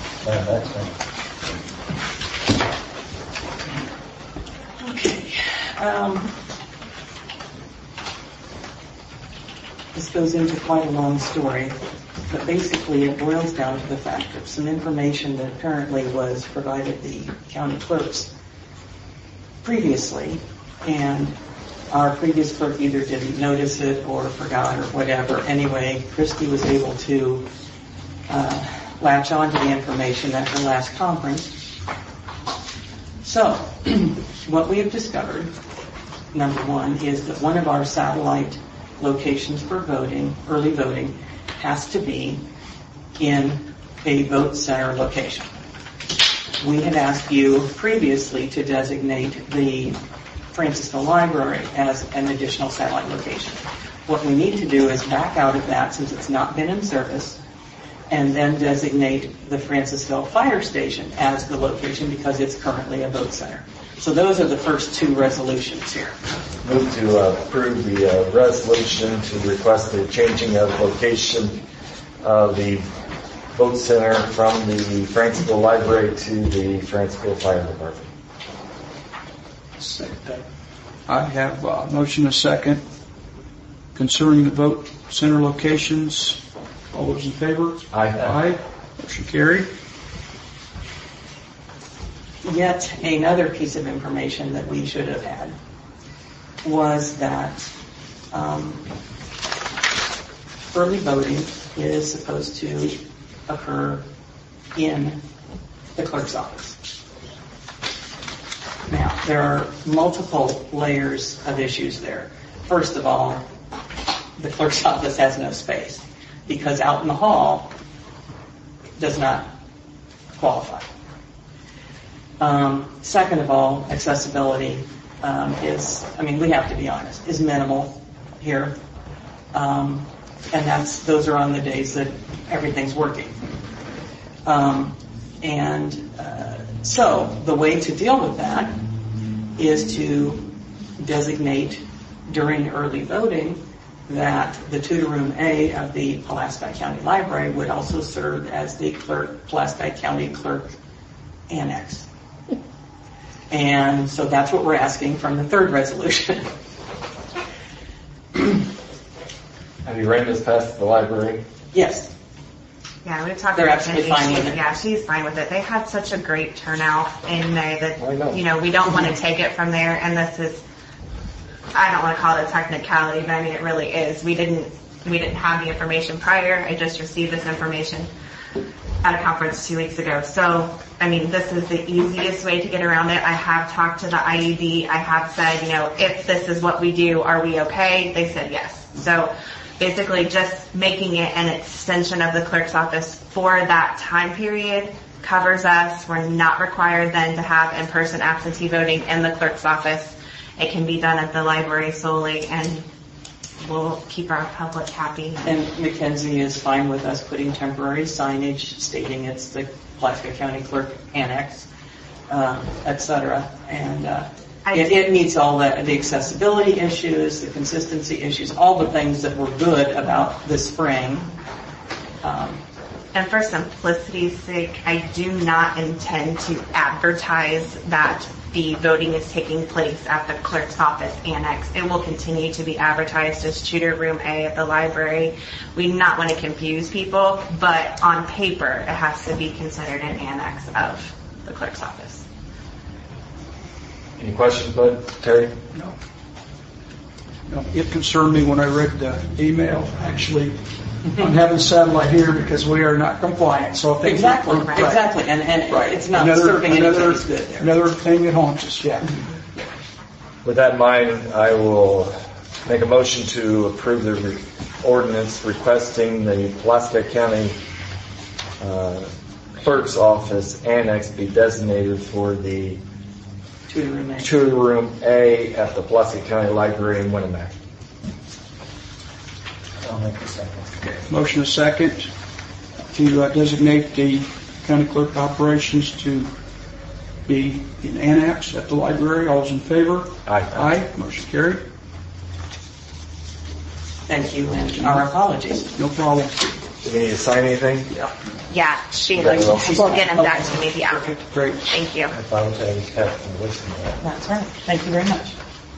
Okay. Um, this goes into quite a long story, but basically it boils down to the fact of some information that apparently was provided the county clerks previously, and our previous clerk either didn't notice it or forgot or whatever. Anyway, Christy was able to uh, latch on to the information at her last conference. So, what we have discovered, number one, is that one of our satellite locations for voting, early voting, has to be in a vote center location. We had asked you previously to designate the Francisville Library as an additional satellite location. What we need to do is back out of that, since it's not been in service, and then designate the Francisville Fire Station as the location because it's currently a vote center. So those are the first two resolutions here. Move to uh, approve the uh, resolution to request the changing of location of the vote center from the Franceville Library to the Franceville Fire Department. I have a motion and a second concerning the vote center locations. All those in favor? Aye. Aye. Motion carried. Yet another piece of information that we should have had was that um, early voting is supposed to occur in the clerk's office. Now, there are multiple layers of issues there. First of all, the clerk's office has no space because out in the hall does not qualify. Um, second of all, accessibility um, is, I mean, we have to be honest, is minimal here. Um, and that's, those are on the days that everything's working. Um, and uh, so the way to deal with that is to designate during early voting that the Tudor Room A of the Pulaski County Library would also serve as the clerk, Pulaski County Clerk Annex. And so that's what we're asking from the third resolution. Have you ran this past the library? Yes. Yeah, we talked They're about absolutely Cindy. fine She- with it. Yeah, she's fine with it. They had such a great turnout in May I know. that, you know, we don't want to take it from there. And this is, I don't want to call it a technicality, but I mean, it really is. We didn't, we didn't have the information prior. I just received this information at a conference two weeks ago. So, I mean, this is the easiest way to get around it. I have talked to the I U D. I have said, you know, if this is what we do, are we okay? They said yes. So basically just making it an extension of the clerk's office for that time period covers us. We're not required then to have in-person absentee voting in the clerk's office. It can be done at the library solely, and we'll keep our public happy. And Mackenzie is fine with us putting temporary signage stating it's the Pulaski County Clerk Annex, uh, et cetera. And uh, it, it meets all the, the accessibility issues, the consistency issues, all the things that were good about the spring. Um, And for simplicity's sake, I do not intend to advertise that the voting is taking place at the clerk's office annex. It will continue to be advertised as Tudor Room A at the library. We do not want to confuse people, but on paper, it has to be considered an annex of the clerk's office. Any questions, Bud? Terry? No. No. It concerned me when I read the email, actually, on having satellite here because we are not compliant. So if they Exactly, right. exactly. And, and Right. it's not another, serving another, anybody's good there. Another thing that haunts us, yeah. With that in mind, I will make a motion to approve the re- ordinance requesting the Pulaski County uh, Clerk's Office Annex be designated for the Tudor Room A. Tudor Room A at the Pulaski County Library in Winnemac. I'll make a second. Motion is second to uh, designate the county clerk operations to be in annex at the library. All those in favor? Aye. Aye. Motion carried. Thank you, and our apologies. No problem. Do we need to sign anything? Yeah, she Okay, well- will get them back to me. Yeah. Great. Thank you. I apologize, Pat, for listening to that. That's right. Thank you very much.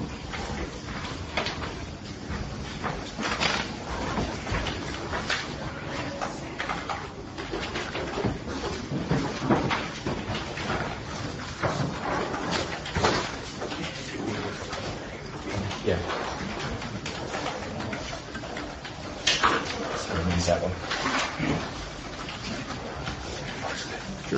Yeah. So we use that one. Sure.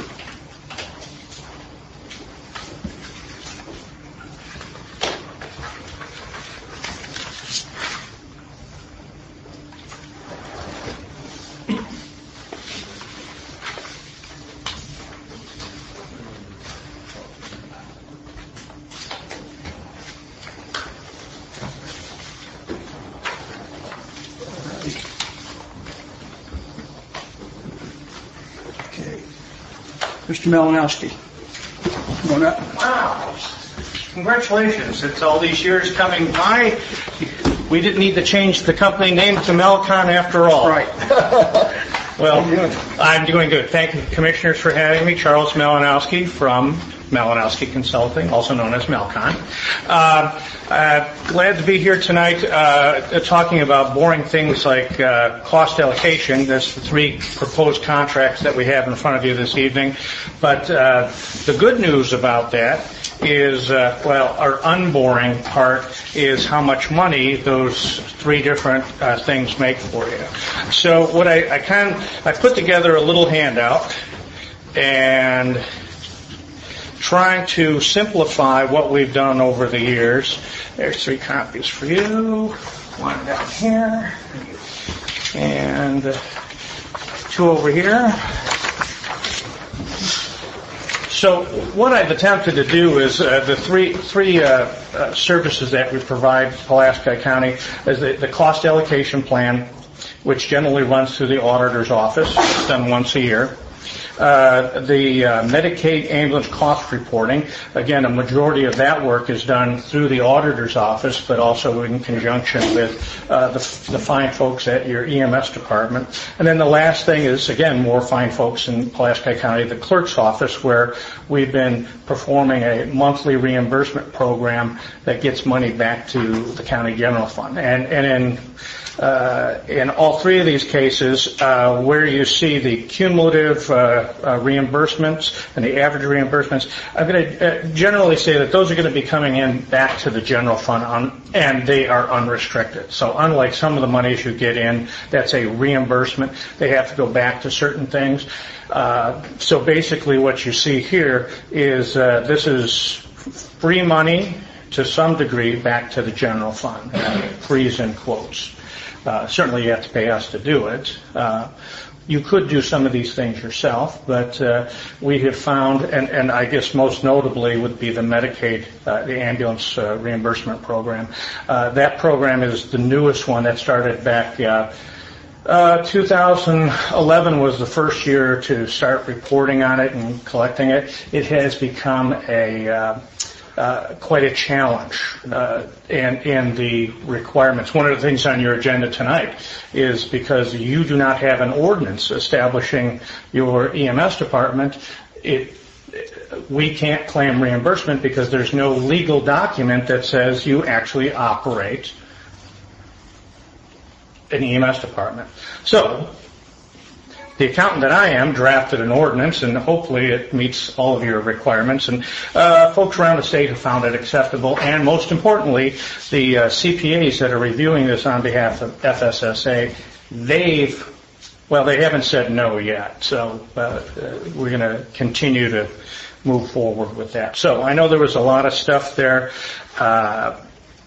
Okay. Mister Malinowski, come on up. Wow. Congratulations. It's all these years coming by. We didn't need to change the company name to Melcon after all. Right. Well, I'm doing good. Thank you, commissioners, for having me. Charles Malinowski from Malinowski Consulting, also known as Melcon. Uh, uh, glad to be here tonight uh, talking about boring things like uh, cost allocation. There's the three proposed contracts that we have in front of you this evening. But uh, the good news about that is, uh, well, our unboring part is how much money those three different uh, things make for you. So what I, I kind of, I put together a little handout and trying to simplify what we've done over the years. There's three copies for you, one down here, and two over here. So what I've attempted to do is uh, the three three uh, uh, services that we provide Pulaski County is the, the cost allocation plan, which generally runs through the auditor's office. It's done once a year. Uh, the uh, Medicaid ambulance cost reporting, again, a majority of that work is done through the auditor's office, but also in conjunction with uh, the, the fine folks at your E M S department. And then the last thing is, again, more fine folks in Pulaski County, the clerk's office, where we've been performing a monthly reimbursement program that gets money back to the county general fund. And, and in Uh, in all three of these cases, uh, where you see the cumulative uh, uh, reimbursements and the average reimbursements, I'm going to uh, generally say that those are going to be coming in back to the general fund, on, and they are unrestricted. So unlike some of the monies you get in, that's a reimbursement. They have to go back to certain things. Uh, so basically what you see here is uh, this is free money to some degree back to the general fund. Uh, freeze in quotes. Uh, certainly you have to pay us to do it. Uh, you could do some of these things yourself, but uh, we have found, and, and I guess most notably would be the Medicaid, uh, the ambulance uh, reimbursement program. Uh, that program is the newest one that started back uh, uh, two thousand eleven was the first year to start reporting on it and collecting it. It has become a uh, Uh, quite a challenge uh, in, in the requirements. One of the things on your agenda tonight is because you do not have an ordinance establishing your E M S department, it, we can't claim reimbursement because there's no legal document that says you actually operate an E M S department. So, the accountant that I am drafted an ordinance, and hopefully it meets all of your requirements. And uh, folks around the state have found it acceptable. And most importantly, the uh, C P As that are reviewing this on behalf of F S S A, they've, well, they haven't said no yet. So uh, uh, we're going to continue to move forward with that. So I know there was a lot of stuff there. Uh,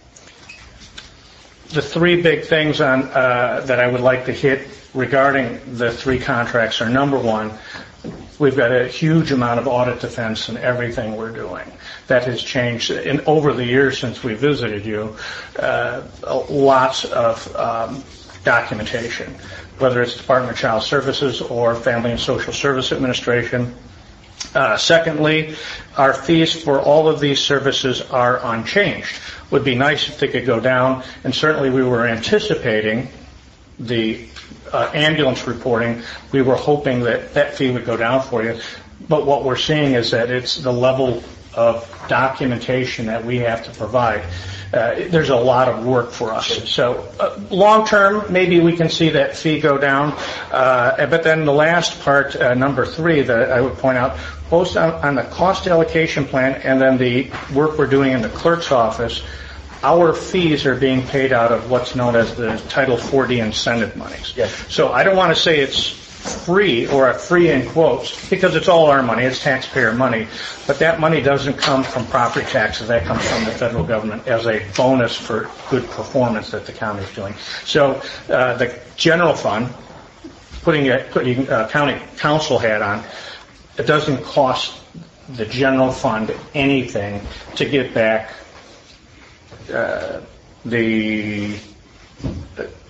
the three big things on uh, that I would like to hit regarding the three contracts are, number one, we've got a huge amount of audit defense in everything we're doing. That has changed in over the years since we visited you. Uh, lots of um, documentation, whether it's Department of Child Services or Family and Social Service Administration. Uh, secondly, our fees for all of these services are unchanged. Would be nice if they could go down, and certainly we were anticipating the Uh, ambulance reporting, we were hoping that that fee would go down for you. But what we're seeing is that it's the level of documentation that we have to provide. Uh, there's a lot of work for us. So uh, long term, maybe we can see that fee go down. Uh, but then the last part, uh, number three, that I would point out, both on, on the cost allocation plan and then the work we're doing in the clerk's office, our fees are being paid out of what's known as the Title four D incentive monies. Yes. So I don't want to say it's free or a free in quotes because it's all our money, it's taxpayer money, but that money doesn't come from property taxes, that comes from the federal government as a bonus for good performance that the county is doing. So uh, the general fund, putting a, putting a county council hat on, it doesn't cost the general fund anything to get back Uh, the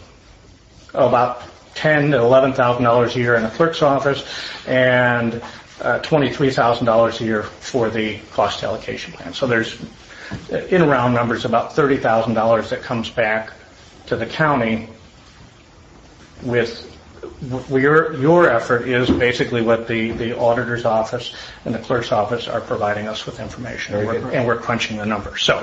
uh, about ten to eleven thousand dollars a year in the clerk's office, and uh, twenty-three thousand dollars a year for the cost allocation plan. So there's, in round numbers, about thirty thousand dollars that comes back to the county with your, your effort is basically what the, the auditor's office and the clerk's office are providing us with information. And we're, and we're crunching the numbers. So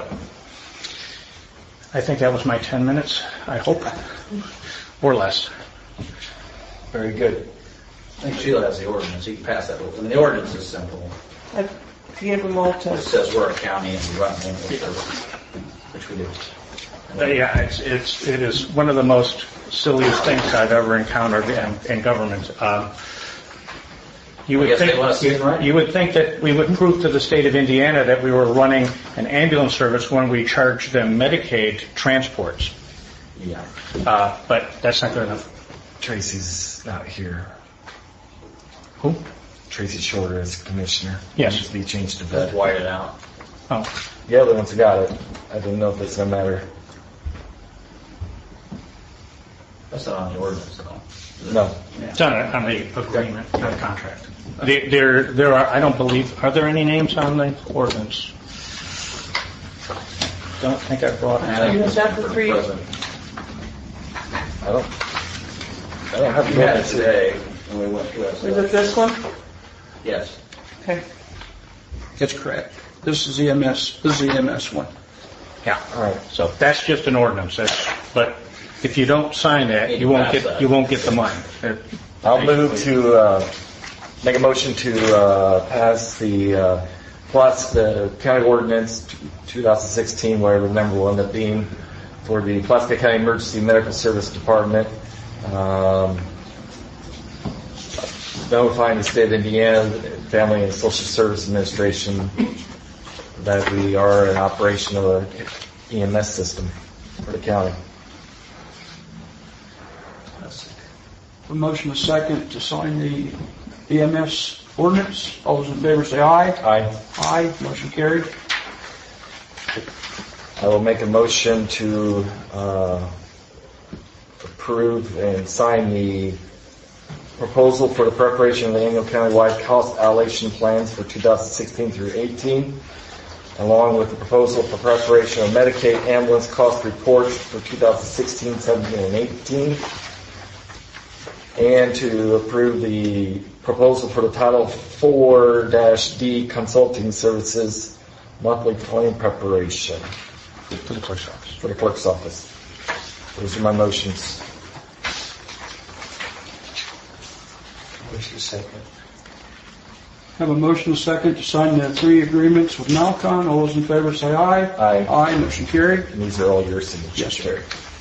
I think that was my ten minutes, I hope, or less. Very good. I think Sheila has the ordinance. You can pass that over. And the ordinance is simple. If you have them all to... It says we're a county and we run an ambulance service, which we do. Uh, yeah, it's, it's, it is one of the most silliest things I've ever encountered in, in government. Um, you would think you, you would think that we would prove to the state of Indiana that we were running an ambulance service when we charged them Medicaid transports. Yeah. Uh, but that's not good enough. Tracy's not here. Who? Tracy Shorter is commissioner. Yes. Needs to be changed to That's vet. whited out. Oh. The other one's got it. I didn't know if it's gonna matter. That's not on the ordinance, though. No. It's on, a, on the agreement, not a contract. The, there, there are, I don't believe, are there any names on the ordinance? Don't think I brought it. Is that the three? I don't, I don't have You the had it ordinance today when we went through that. Is it this one? Yes. Okay. That's correct. This is the M S, this is the M S one. Yeah, all right. So that's just an ordinance. That's, but if you don't sign that, you won't get, you won't get the money. I'll move to uh, make a motion to uh, pass the uh, plus the county ordinance twenty sixteen, whatever the number will end up being, for the Pulaski County Emergency Medical Service Department, um, notifying the state of Indiana Family and Social Service Administration that we are in operation of an E M S system for the county. A motion a second to sign the E M S ordinance. All those in favor say aye. Aye. Aye. Motion carried. I will make a motion to uh, approve and sign the proposal for the preparation of the annual countywide cost allocation plans for two thousand sixteen through eighteen, along with the proposal for preparation of Medicaid ambulance cost reports for two thousand sixteen, seventeen, and eighteen, and to approve the proposal for the Title four D consulting services monthly claim preparation for the clerk's office. For the clerk's office. Those are my motions. What's the second? Have a motion a second to sign the three agreements with Malcon. All those in favor say aye. Aye. Aye. Motion carried. And these are all your signatures. Yes, sir.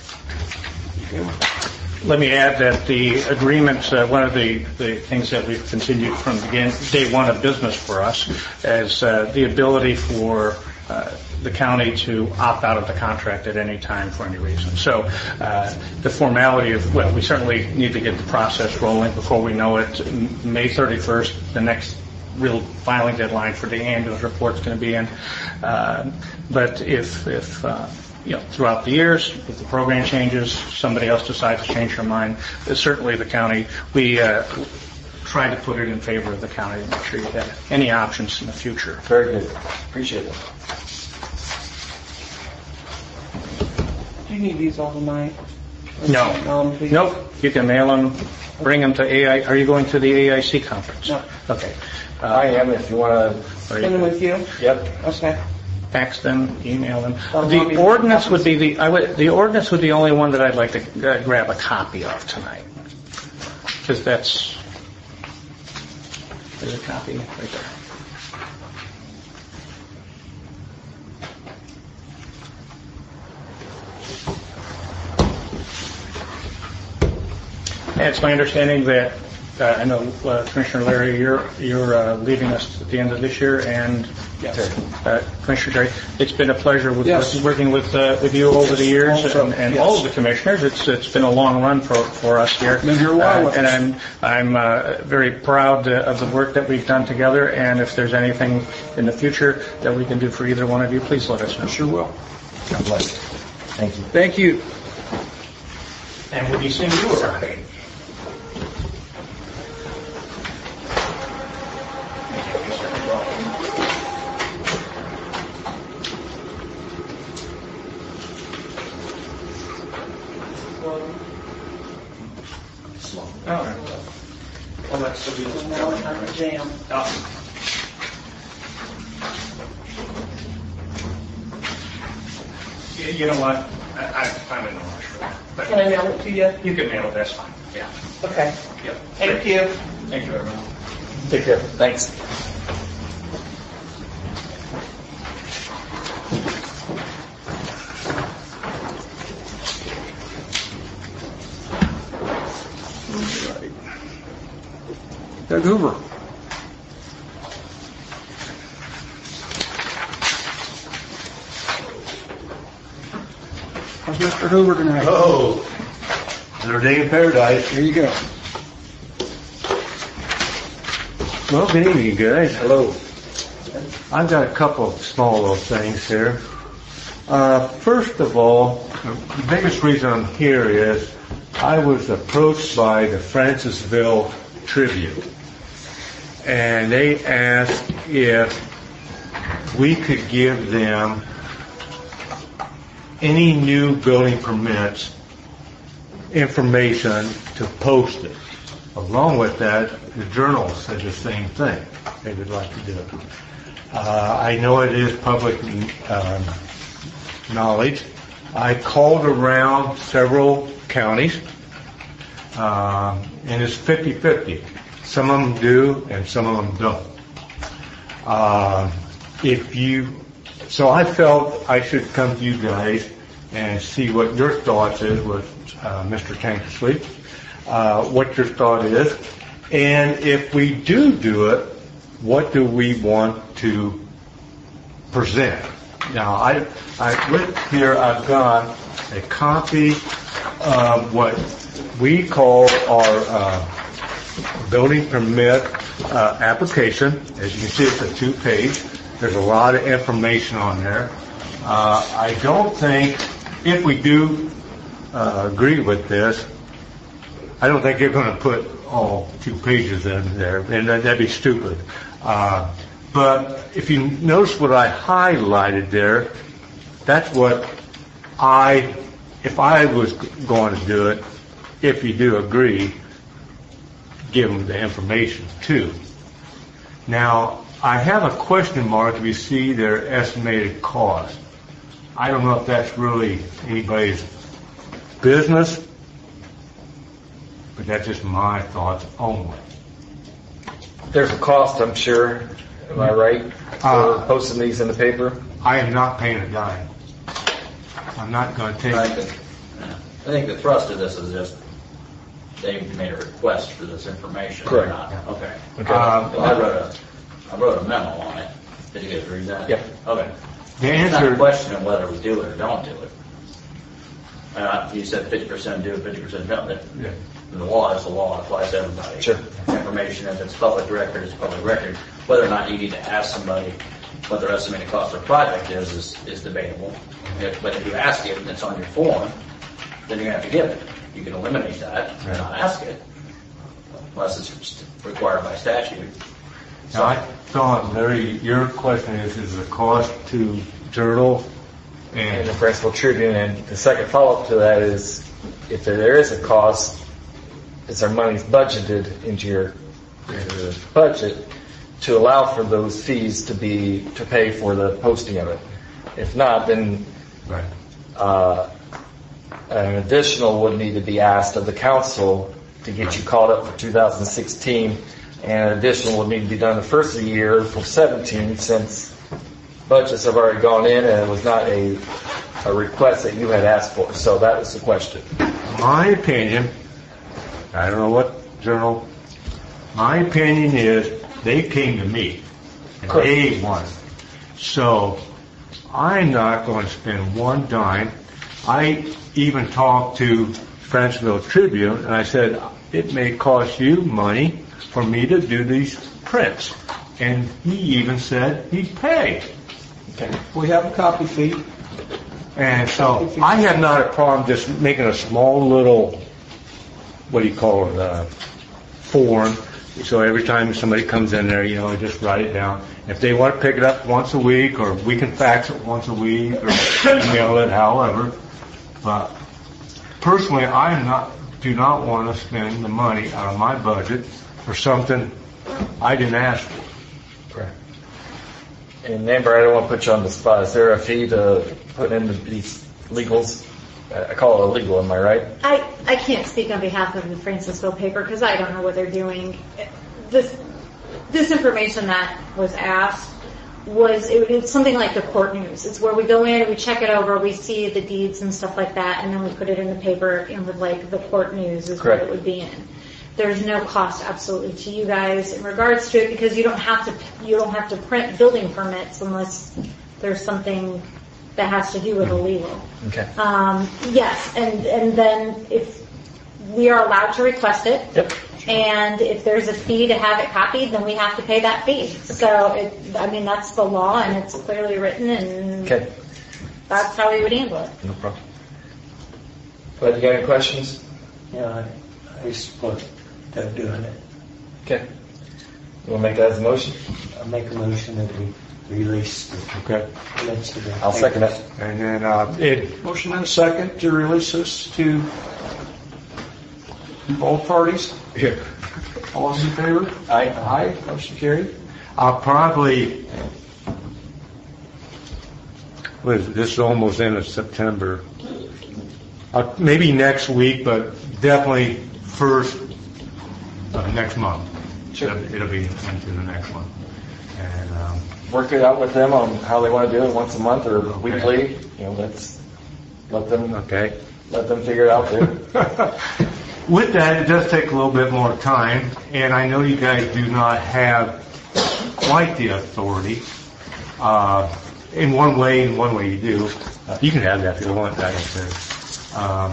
Let me add that the agreements, uh, one of the, the things that we've continued from begin, day one of business for us is uh, the ability for uh, the county to opt out of the contract at any time for any reason. So uh, the formality of, well, we certainly need to get the process rolling before we know it. May thirty-first, the next real filing deadline for the ambulance report is going to be in. Uh, but if, if uh, you know, throughout the years, if the program changes, somebody else decides to change their mind, certainly the county, we uh, try to put it in favor of the county to make sure you have any options in the future. Very good. Appreciate it. Do you need these all tonight? No. Um, please? Nope. You can mail them, bring them to A I. Are you going to the A I C conference? No. Okay. Uh, I am if you want to. Send them with you? Yep. Okay. Fax them, email them. Um, The ordinance would be the, I would, the ordinance would be the only one that I'd like to uh, grab a copy of tonight. Because that's, there's a copy right there. And it's my understanding that, uh, I know uh, Commissioner Larry, you're you're uh, leaving us at the end of this year, and Yes. uh, Commissioner Terry, it's been a pleasure with Yes. working with uh, with you over the years, Also, and, and yes. all of the commissioners. It's it's been a long run for, for us here. Been here a while Uh, with and us. I'm I'm uh, very proud uh, of the work that we've done together. And if there's anything in the future that we can do for either one of you, please let us know. Sure will. God bless you. Thank you. Thank you. And we'll be seeing you around. Now it's on the jam. You you know what? I, I, I'm in no rush for that. But Can I mail it to you? you can mail it, that's fine. Yeah. Okay. Yep. Thank you. Thank you, everyone. Take care. Thanks. Doug Hoover. How's Mister Hoover tonight? Oh, another day in paradise. Here you go. Well, good evening, guys. Hello. I've got a couple of small little things here. Uh, first of all, the biggest reason I'm here is I was approached by the Francisville Tribune, and they asked if we could give them any new building permits information to post it. Along with that, the Journal said the same thing. They would like to do it. Uh, I know it is public um, knowledge. I called around several counties, uh, and it's fifty-fifty. Some of them do, and some of them don't. Uh, if you, so I felt I should come to you guys and see what your thoughts is with uh, Mister Tankersley, uh, what your thought is, and if we do do it, what do we want to present? Now, I, I with here I've got a copy of what we call our uh, building permit uh, application. As you can see, it's a two-page. There's a lot of information on there. Uh, I don't think, if we do uh, agree with this, I don't think they're going to put all two pages in there, and that'd be stupid. Uh, but if you notice what I highlighted there, that's what I, if I was going to do it, if you do agree, give them the information too. Now, I have a question mark if you see their estimated cost. I don't know if that's really anybody's business, but that's just my thoughts only. There's a cost, I'm sure. Am I right? For Uh, posting these in the paper? I am not paying a dime. I'm not going to take I think, I think the thrust of this is just they made a request for this information. Correct. Or not. Okay. Okay. Um, Well, I wrote a, I wrote a memo on it. Did you guys read that? Yep. Okay. The It's not answer- a question of whether we do it or don't do it. Uh, you said fifty percent do it, fifty percent don't. But Yeah. The law is the law, it applies to everybody. Sure. Information, if it's public record, it's public record. Whether or not you need to ask somebody what their estimated cost of a project is, is, is debatable. If, but if you ask it and it's on your form, then you're gonna have to give it. You can eliminate that and not ask it, unless it's required by statute. Now, I thought, Larry, your question is, is the cost to Journal And and the Francisville Tribune, and the second follow-up to that is, if there is a cost, is there money budgeted into your, your budget to allow for those fees to be, to pay for the posting of it? If not, then right. uh, an additional would need to be asked of the council to get you caught up for two thousand sixteen, and an additional would need to be done the first of the year for seventeen, since budgets have already gone in and it was not a, a request that you had asked for. So that was the question. My opinion, I don't know what Journal, my opinion is they came to me and Correct. they won. So I'm not going to spend one dime. I even talked to Francisville Tribune and I said, it may cost you money for me to do these prints. And he even said he'd pay. Okay. We have a copy fee. And so I have not a problem just making a small little, what do you call it, uh, form. So every time somebody comes in there, you know, I just write it down. If they want to pick it up once a week, or we can fax it once a week, or email it, however. But personally, I am not, do not want to spend the money out of my budget for something I didn't ask for. Correct. And Amber, I don't want to put you on the spot. Is there a fee to put in these legals? I call it illegal, am I right? I, I can't speak on behalf of the Francisville paper because I don't know what they're doing. This this information that was asked was it, it's something like the court news. It's where we go in and we check it over, we see the deeds and stuff like that, and then we put it in the paper and with like the court news is Correct. what it would be in. There's no cost absolutely to you guys in regards to it because you don't have to you don't have to print building permits unless there's something that has to do with illegal. Okay. Um, yes, and and then if we are allowed to request it, yep. And if there's a fee to have it copied, then we have to pay that fee. So, it, I mean, that's the law, and it's clearly written, and okay. That's how we would handle it. No problem. But you got any questions? Yeah, I, I support them doing it. Okay. You want to make that as a motion? I'll make a motion that we release the Okay. minutes to the I'll second it. And then, uh, it, Motion and a second to release this to both parties. yeah, All those in favor? Aye. Aye. Motion carried. I'll probably, what is it, this is almost end of September. Uh, maybe next week, but definitely first of next month. Sure. It'll, it'll be into the next one. And, um, Work it out with them on how they want to do it, once a month or weekly. You know, let's let them okay. let them figure it out too. With that, it does take a little bit more time, and I know you guys do not have quite the authority. Uh, in one way, in one way you do. Uh, you can have that if you want that. Um,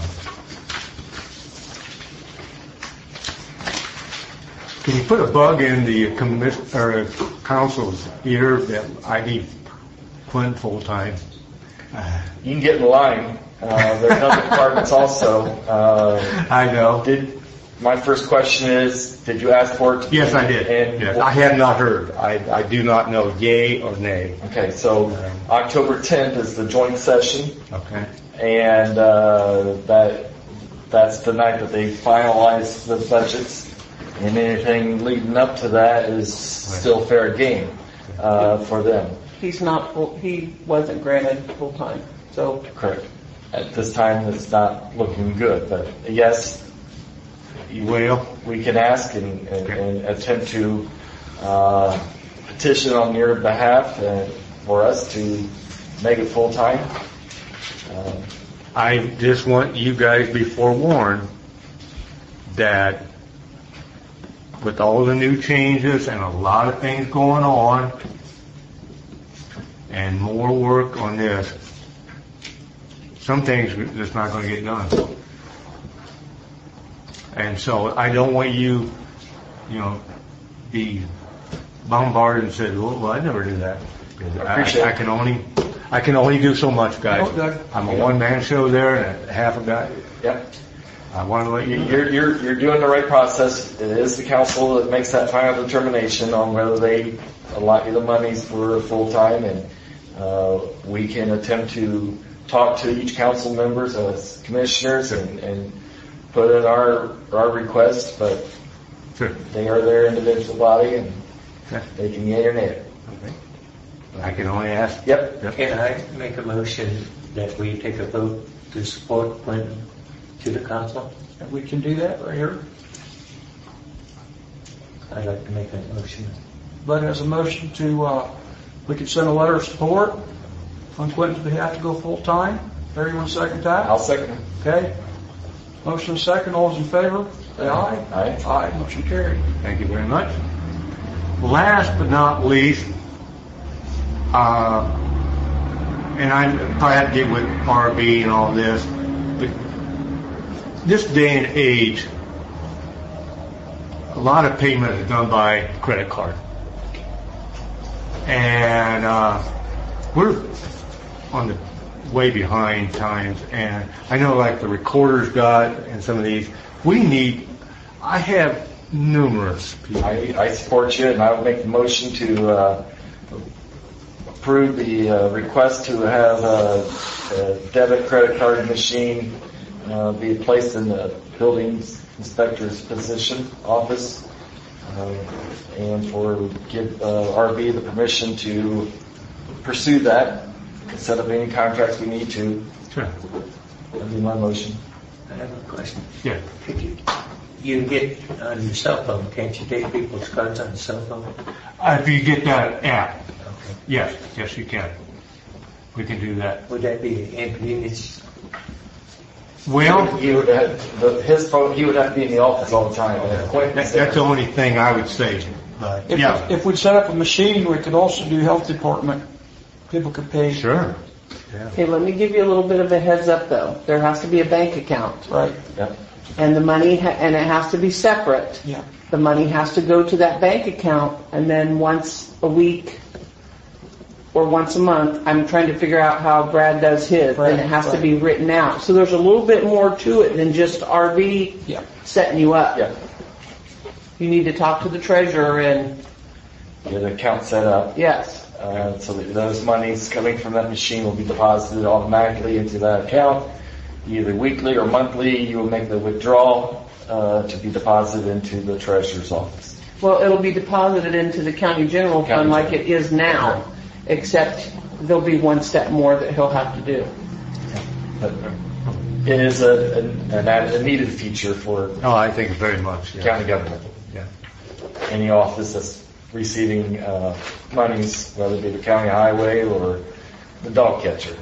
can you put a bug in the commission or council's ear that I need Clint full time? Uh, You can get in line. Uh, there are other departments also. Uh, I know. Did my first question is, did you ask for it? Yes, I did. And yes. I have not heard. I, I do not know yay or nay. Okay, so October tenth is the joint session, Okay. and uh, that that's the night that they finalize the budgets. And anything leading up to that is still fair game uh, for them. He's not full, he wasn't granted full time, so. Correct. At this time, it's not looking good, but yes, you will. We can ask and, and, and attempt to uh, petition on your behalf and for us to make it full time. Uh, I just want you guys to be forewarned that with all the new changes and a lot of things going on and more work on this, some things are just not going to get done. And so I don't want you, you know, be bombarded and said, well, well I never do that. I, appreciate I, I can only, I can only do so much, guys. Oh, Doug. I'm a one-man show there and a half a guy. Yep. I want to let you. You're, you're, you're doing the right process. It is the council that makes that final determination on whether they allot you the monies for full time, and uh, we can attempt to talk to each council members as commissioners and, and put in our our request, but sure. They are their individual body and okay. They can yay or nay it. Okay. I can only ask. Yep. yep. Can I make a motion that we take a vote to support Clinton to the council? And we can do that right here. I'd like to make that motion. But as a motion to, uh, we can send a letter of support on Quentin's behalf to go full time. Everyone second that? I'll second it. Okay. Motion second. All those in favor? Say aye. Aye. Aye. Motion carried. Thank you very much. Last but not least, uh, and I probably have to get with R B and all this, but this day and age, a lot of payment is done by credit card. And uh, we're on the way behind times, and I know like the Recorder's got and some of these, we need, I have numerous people. I, I support you, and I will make the motion to uh, approve the uh, request to have a, a debit credit card machine uh, be placed in the building inspector's position office uh, and for give uh, R B the permission to pursue that, set up any contracts we need to. Sure. That'd be my motion. I have a question. Yeah. Could you, you get on your cell phone, can't you take people's cards on the cell phone? Uh, If you get that app, yes, yes, you can. We can do that. Would that be an inconvenience? Well, he would have, the, his phone, he would have to be in the office all the time. that- that's the only thing I would say, but, If, yeah. if we'd set up a machine, we could also do health department. People could pay. Sure. Okay, let me give you a little bit of a heads up though. There has to be a bank account. Right. Yep. And the money, ha- and it has to be separate. Yeah. The money has to go to that bank account, and then once a week or once a month, I'm trying to figure out how Brad does his, Right, then it has to right. be written out. So there's a little bit more to it than just R V Yeah. setting you up. Yeah. You need to talk to the treasurer and, Get an account set up. yes. Uh, so that those monies coming from that machine will be deposited automatically into that account, either weekly or monthly. You will make the withdrawal uh, to be deposited into the treasurer's office. Well, it'll be deposited into the county general County fund like general. it is now, except there'll be one step more that he'll have to do. But it is a, a, an added, a needed feature for Oh, I think very much. Yeah. county government. Yeah. Any office that's receiving uh, monies, whether it be the county highway or the dog catcher.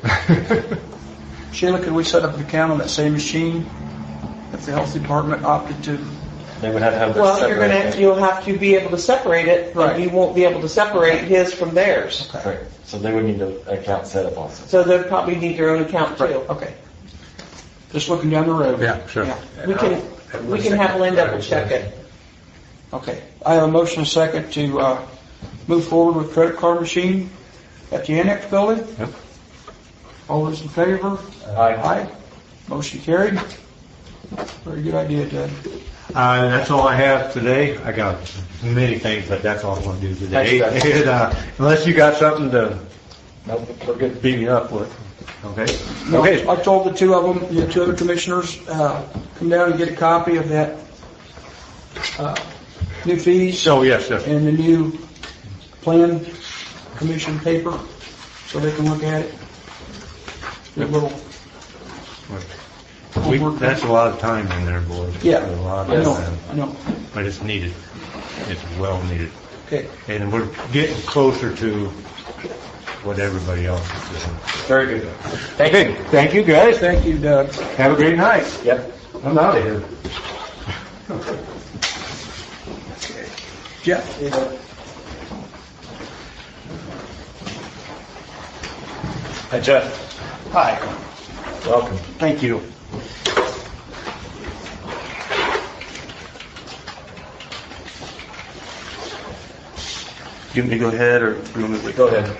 Sheila, could we set up an account on that same machine if the health department opted to? They would have to have their Well, separate you're gonna, account. you'll have to be able to separate it, Right. and you won't be able to separate his from theirs. Right. So they would need an account set up also. So they'll probably need their own account too. Okay. Just looking down the road. Yeah, sure. We can, we can have Lynn double check it. Okay. I have a motion and a second to uh, move forward with credit card machine at the annex building. Yep. All those in favor? Aye. Aye. Motion carried. Very good idea, Doug. Uh, that's all I have today. I got many things, but that's all I'm going to do today. Thanks, Doug. And, uh, unless you got something to Nope, we're good. beat me up with. Okay? No, Okay. I told the two of them, the two other commissioners, uh, come down and get a copy of that uh, new fees So, yes, yes. and the new plan commission paper so they can look at it. A little, We, that's a lot of time in there, boys. yeah, A lot I of know, time. I know. But it's needed. It's well needed. Okay. And we're getting closer to what everybody else is doing. Very good. Thank you. Thank you, guys. Thank you, Doug. Have a great night. Yep. I'm out of here. Jeff? Hi, Jeff. Hi. Welcome. Thank you. Do you want me to go ahead, or do you want me to wait? Go ahead.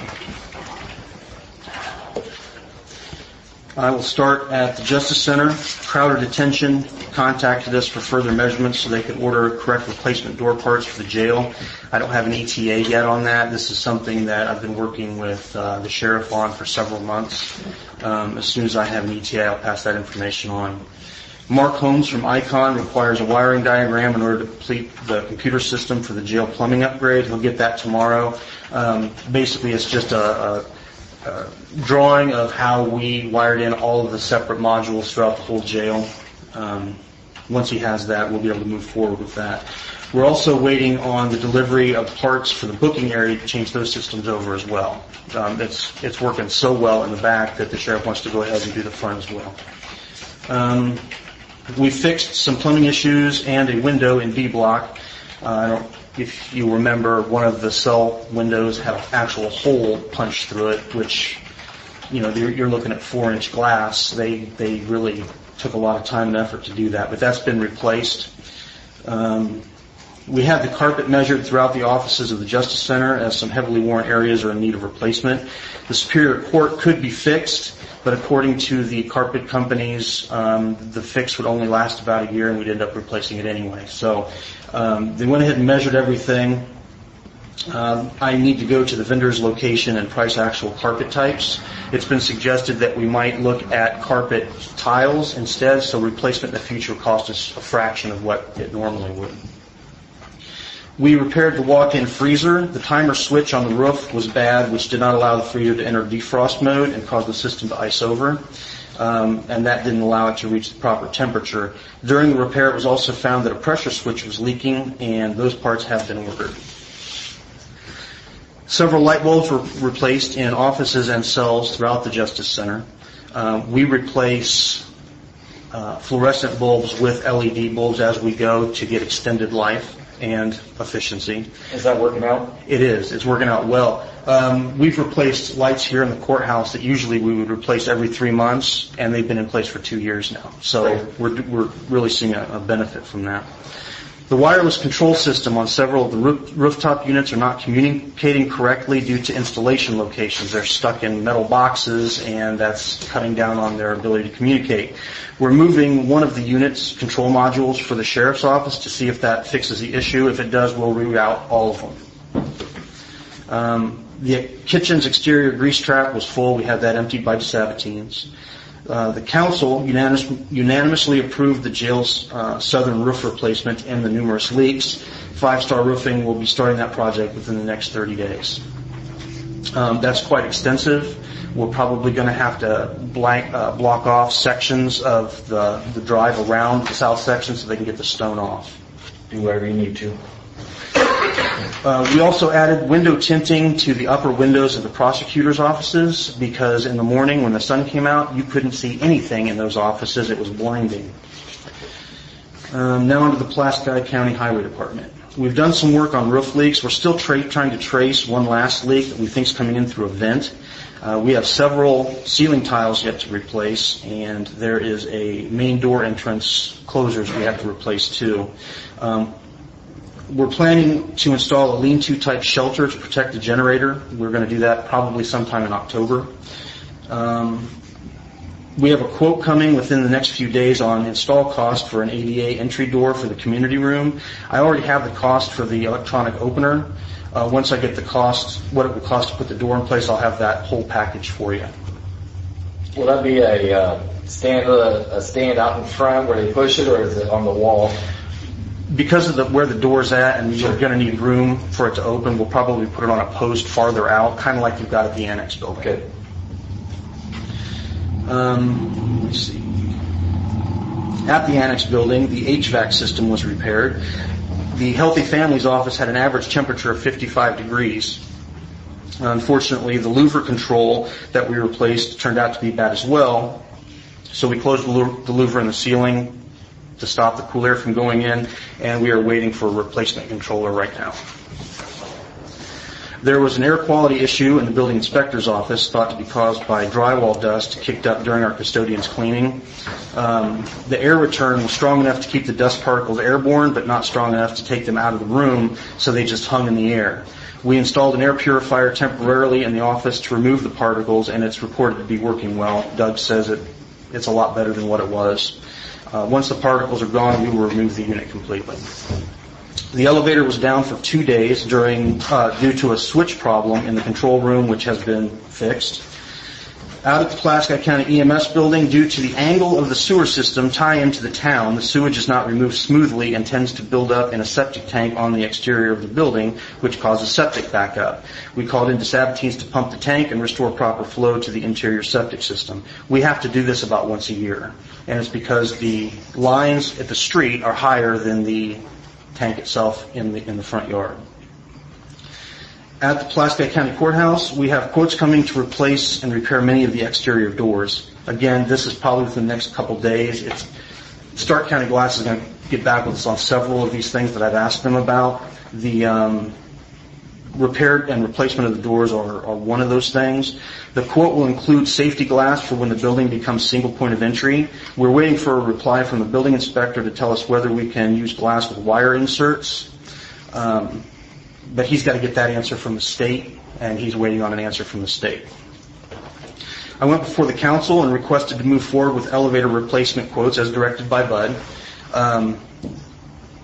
I will start at the Justice Center. Crowder Detention contacted us for further measurements so they could order correct replacement door parts for the jail. I don't have an E T A yet on that. This is something that I've been working with uh, the sheriff on for several months. Um, as soon as I have an E T A, I'll pass that information on. Mark Holmes from Icon requires a wiring diagram in order to complete the computer system for the jail plumbing upgrade. He'll get that tomorrow. Um, basically, it's just a, a Uh, drawing of how we wired in all of the separate modules throughout the whole jail. Um, once he has that, we'll be able to move forward with that. We're also waiting on the delivery of parts for the booking area to change those systems over as well. Um, it's it's working so well in the back that the sheriff wants to go ahead and do the front as well. Um, we fixed some plumbing issues and a window in B block. Uh, I don't If you remember, one of the cell windows had an actual hole punched through it, which, you know, you're, you're looking at four-inch glass. They they really took a lot of time and effort to do that, but that's been replaced. Um, we have the carpet measured throughout the offices of the Justice Center, as some heavily worn areas are in need of replacement. The Superior Court could be fixed, but according to the carpet companies, um, the fix would only last about a year, and we'd end up replacing it anyway. So um, they went ahead and measured everything. Um, I need to go to the vendor's location and price actual carpet types. It's been suggested that we might look at carpet tiles instead, so replacement in the future will cost us a fraction of what it normally would. We repaired the walk-in freezer. The timer switch on the roof was bad, which did not allow the freezer to enter defrost mode and caused the system to ice over. Um, and that didn't allow it to reach the proper temperature. During the repair, it was also found that a pressure switch was leaking, and those parts have been ordered. Several light bulbs were replaced in offices and cells throughout the Justice Center. Uh, we replace uh, fluorescent bulbs with L E D bulbs as we go to get extended life and efficiency. Is that working out? It is. It's working out well. Um, we've replaced lights here in the courthouse that usually we would replace every three months, and they've been in place for two years now. So we're, we're really seeing a, a benefit from that. The wireless control system on several of the roof, rooftop units are not communicating correctly due to installation locations. They're stuck in metal boxes, and that's cutting down on their ability to communicate. We're moving one of the unit's control modules for the sheriff's office to see if that fixes the issue. If it does, we'll reroute all of them. Um, the kitchen's exterior grease trap was full. We had that emptied by the Sabatines. Uh, the council unanimous, unanimously approved the jail's uh, southern roof replacement and the numerous leaks. Five Star Roofing will be starting that project within the next thirty days. Um, that's quite extensive. We're probably going to have to blank, uh, block off sections of the, the drive around the south section so they can get the stone off. Do whatever you need to. Uh, we also added window tinting to the upper windows of the prosecutor's offices because in the morning when the sun came out, you couldn't see anything in those offices. It was blinding. Um, now onto the Pulaski County Highway Department. We've done some work on roof leaks. We're still tra- trying to trace one last leak that we think is coming in through a vent. Uh, we have several ceiling tiles yet to replace, and there is a main door entrance closures we have to replace too. Um, We're planning to install a lean-to type shelter to protect the generator. We're going to do that probably sometime in October. Um, we have a quote coming within the next few days on install cost for an A D A entry door for the community room. I already have the cost for the electronic opener. Uh, once I get the cost, what it would cost to put the door in place, I'll have that whole package for you. Will that be a uh, stand a, a stand out in front where they push it, or is it on the wall? Because of the, where the door's at and you're going to need room for it to open, we'll probably put it on a post farther out, kind of like you've got at the annex building. Okay. Um, let's see. At the annex building, the H V A C system was repaired. The Healthy Families office had an average temperature of fifty-five degrees. Unfortunately, the louver control that we replaced turned out to be bad as well. So we closed the louver in the ceiling to stop the cool air from going in, and we are waiting for a replacement controller right now. There was an air quality issue in the building inspector's office thought to be caused by drywall dust kicked up during our custodian's cleaning. Um, the air return was strong enough to keep the dust particles airborne, but not strong enough to take them out of the room, so they just hung in the air. We installed an air purifier temporarily in the office to remove the particles, and it's reported to be working well. Doug says it, it's a lot better than what it was. Uh, once the particles are gone, we will remove the unit completely. The elevator was down for two days during uh, due to a switch problem in the control room, which has been fixed. Out at the Pulaski County E M S building, due to the angle of the sewer system tie into the town, the sewage is not removed smoothly and tends to build up in a septic tank on the exterior of the building, which causes septic backup. We called into Sabatines to pump the tank and restore proper flow to the interior septic system. We have to do this about once a year, and it's because the lines at the street are higher than the tank itself in the in the front yard. At the Pulaski County Courthouse, we have quotes coming to replace and repair many of the exterior doors. Again, this is probably within the next couple days. It's, Stark County Glass is going to get back with us on several of these things that I've asked them about. The um, repair and replacement of the doors are, are one of those things. The quote will include safety glass for when the building becomes single point of entry. We're waiting for a reply from the building inspector to tell us whether we can use glass with wire inserts. Um, But he's got to get that answer from the state, and he's waiting on an answer from the state. I went before the council and requested to move forward with elevator replacement quotes as directed by Bud. Um,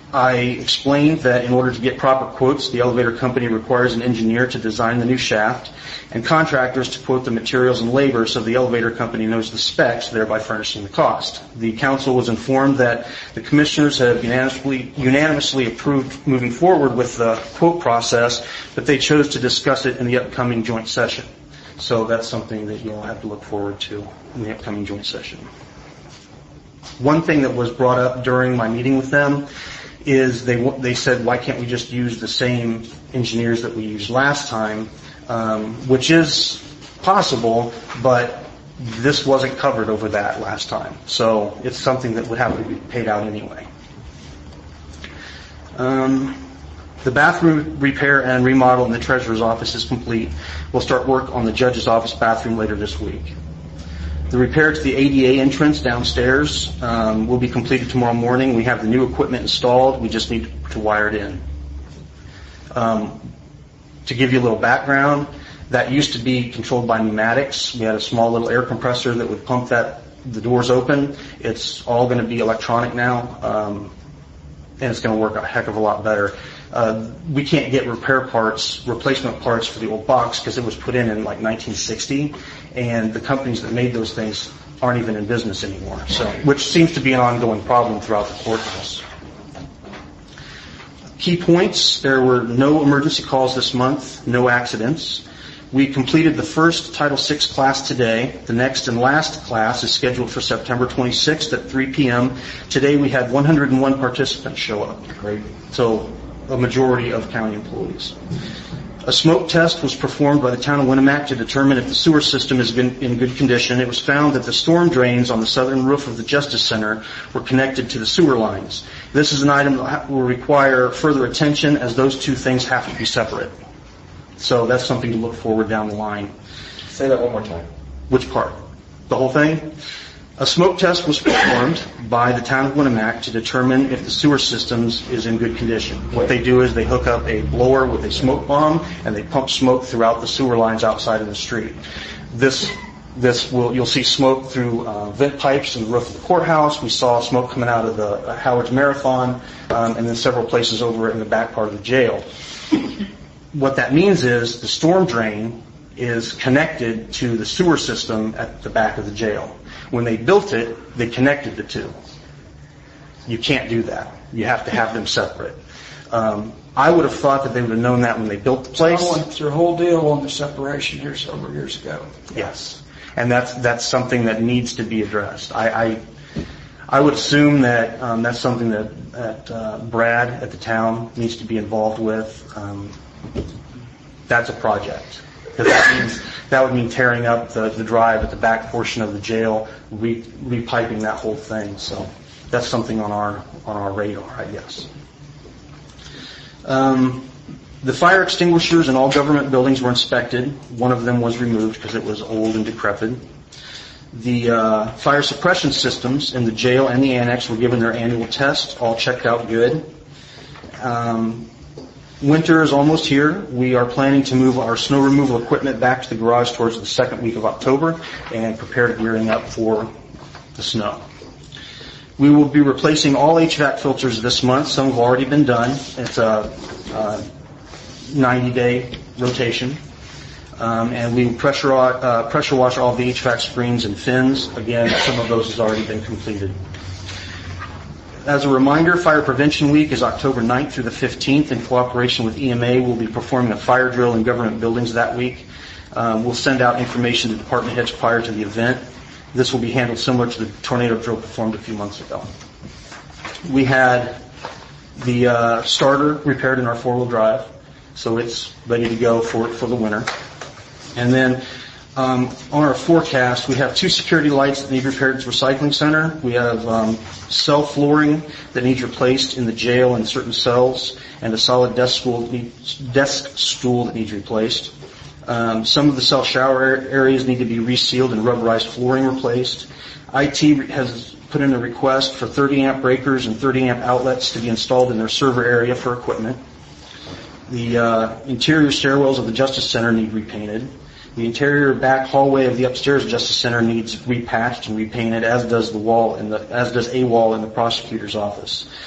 I explained that in order to get proper quotes, the elevator company requires an engineer to design the new shaft and contractors to quote the materials and labor so the elevator company knows the specs, thereby furnishing the cost. The council was informed that the commissioners have unanimously, unanimously approved moving forward with the quote process, but they chose to discuss it in the upcoming joint session. So that's something that you'll have to look forward to in the upcoming joint session. One thing that was brought up during my meeting with them is they they said, why can't we just use the same engineers that we used last time, um, which is possible, but this wasn't covered over that last time. So it's something that would have to be paid out anyway. Um, the bathroom repair and remodel in the treasurer's office is complete. We'll start work on the judge's office bathroom later this week. The repair to the A D A entrance downstairs um, will be completed tomorrow morning. We have the new equipment installed. We just need to wire it in. Um, to give you a little background, that used to be controlled by pneumatics. We had a small little air compressor that would pump that the doors open. It's all going to be electronic now, um, and it's going to work a heck of a lot better. Uh, we can't get repair parts, replacement parts for the old box because it was put in in like nineteen sixty, and the companies that made those things aren't even in business anymore. So, which seems to be an ongoing problem throughout the courthouse. Key points: there were no emergency calls this month, no accidents. We completed the first Title six class today. The next and last class is scheduled for September twenty-sixth at three p.m. Today we had one hundred one participants show up. Great. So a majority of county employees. A smoke test was performed by the town of Winnemac to determine if the sewer system is in, in good condition. It was found that the storm drains on the southern roof of the Justice Center were connected to the sewer lines. This is an item that will require further attention as those two things have to be separate. So that's something to look forward down the line. Say that one more time. Which part? The whole thing? A smoke test was performed by the town of Winnemac to determine if the sewer systems is in good condition. What they do is they hook up a blower with a smoke bomb and they pump smoke throughout the sewer lines outside of the street. This this will you'll see smoke through uh, vent pipes in the roof of the courthouse. We saw smoke coming out of the uh, Howard's Marathon, um, and then several places over in the back part of the jail. What that means is the storm drain is connected to the sewer system at the back of the jail. When they built it, they connected the two. You can't do that. You have to have them separate. Um, I would have thought that they would have known that when they built the place. I went through a whole deal on the separation here several years ago. Yes, and that's that's something that needs to be addressed. I I, I would assume that um, that's something that, that uh, Brad at the town needs to be involved with. Um, that's a project. Because that means that would mean tearing up the, the drive at the back portion of the jail, re, repiping that whole thing. So that's something on our on our radar, I guess. Um, the fire extinguishers in all government buildings were inspected. One of them was removed because it was old and decrepit. The uh, fire suppression systems in the jail and the annex were given their annual test, all checked out good. Um, Winter is almost here. We are planning to move our snow removal equipment back to the garage towards the second week of October and prepare gearing up for the snow. We will be replacing all H V A C filters this month. Some have already been done. It's a ninety-day rotation. Um, and we pressure, uh, pressure wash all the H V A C screens and fins. Again, some of those has already been completed. As a reminder, Fire Prevention Week is October ninth through the fifteenth. In cooperation with E M A, we'll be performing a fire drill in government buildings that week. Um, we'll send out information to department heads prior to the event. This will be handled similar to the tornado drill performed a few months ago. We had the uh, starter repaired in our four-wheel drive, so it's ready to go for, for the winter. And then Um, on our forecast, we have two security lights that need repaired at the recycling center. We have um, cell flooring that needs replaced in the jail and certain cells, and a solid desk stool that needs, desk stool that needs replaced. Um, some of the cell shower areas need to be resealed and rubberized flooring replaced. I T has put in a request for thirty amp breakers and thirty amp outlets to be installed in their server area for equipment. The uh, interior stairwells of the Justice Center need repainted. The interior back hallway of the upstairs Justice Center needs repatched and repainted, as does the wall in the as does a wall in the prosecutor's office.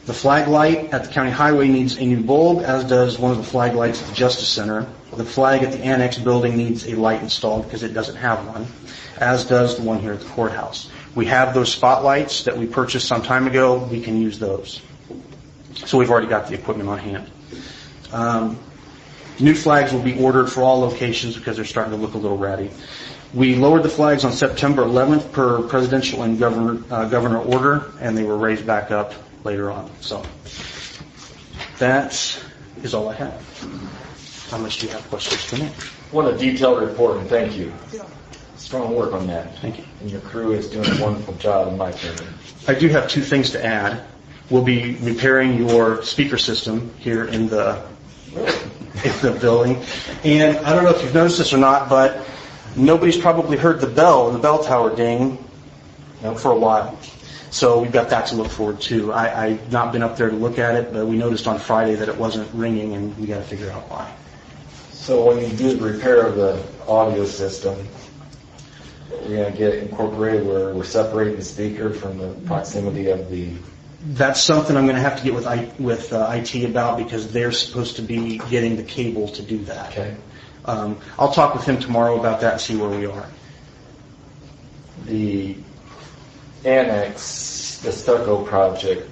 The flag light at the county highway needs a new bulb, as does one of the flag lights at the Justice Center. The flag at the annex building needs a light installed because it doesn't have one, as does the one here at the courthouse. We have those spotlights that we purchased some time ago. We can use those. So we've already got the equipment on hand. Um, new flags will be ordered for all locations because they're starting to look a little ratty. We lowered the flags on September eleventh per presidential and governor, uh, governor order, and they were raised back up later on. So that is all I have. How much do you have questions for me? What a detailed report, and thank you. Strong work on that. Thank you. And your crew is doing a wonderful job, in my opinion. I do have two things to add. We'll be repairing your speaker system here in the in the building. And I don't know if you've noticed this or not, but nobody's probably heard the bell in the bell tower ding for a while. So we've got that to look forward to. I, I've not been up there to look at it, but we noticed on Friday that it wasn't ringing, and we got to figure out why. So when you do the repair of the audio system, you're going to get incorporated where we're separating the speaker from the proximity of the... That's something I'm going to have to get with I, with uh, I T about because they're supposed to be getting the cable to do that. Okay. Um, I'll talk with him tomorrow about that and see where we are. The annex, the stucco project.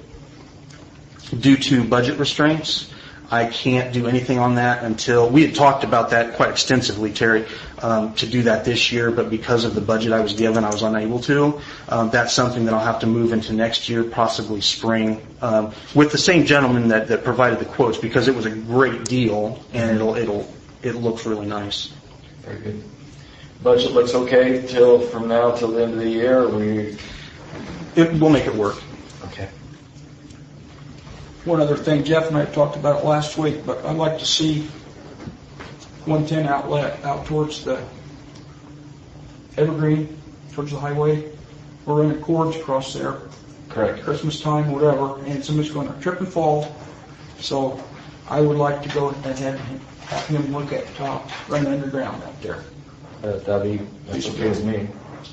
Due to budget restraints, I can't do anything on that until, we had talked about that quite extensively, Terry, um, to do that this year, but because of the budget I was given, I was unable to. Um, that's something that I'll have to move into next year, possibly spring, um, with the same gentleman that, that provided the quotes, because it was a great deal, and it'll, it'll, it looks really nice. Very good. Budget looks okay till, from now till the end of the year, or we... It, we'll make it work. Okay. One other thing, Jeff and I talked about it last week, but I'd like to see one ten outlet out towards the Evergreen, towards the highway. We're running cords across there. Correct. Christmas time, whatever, and somebody's going to trip and fall. So I would like to go ahead and have him look at the top, run underground out there. Uh, that'd be, that's okay with me.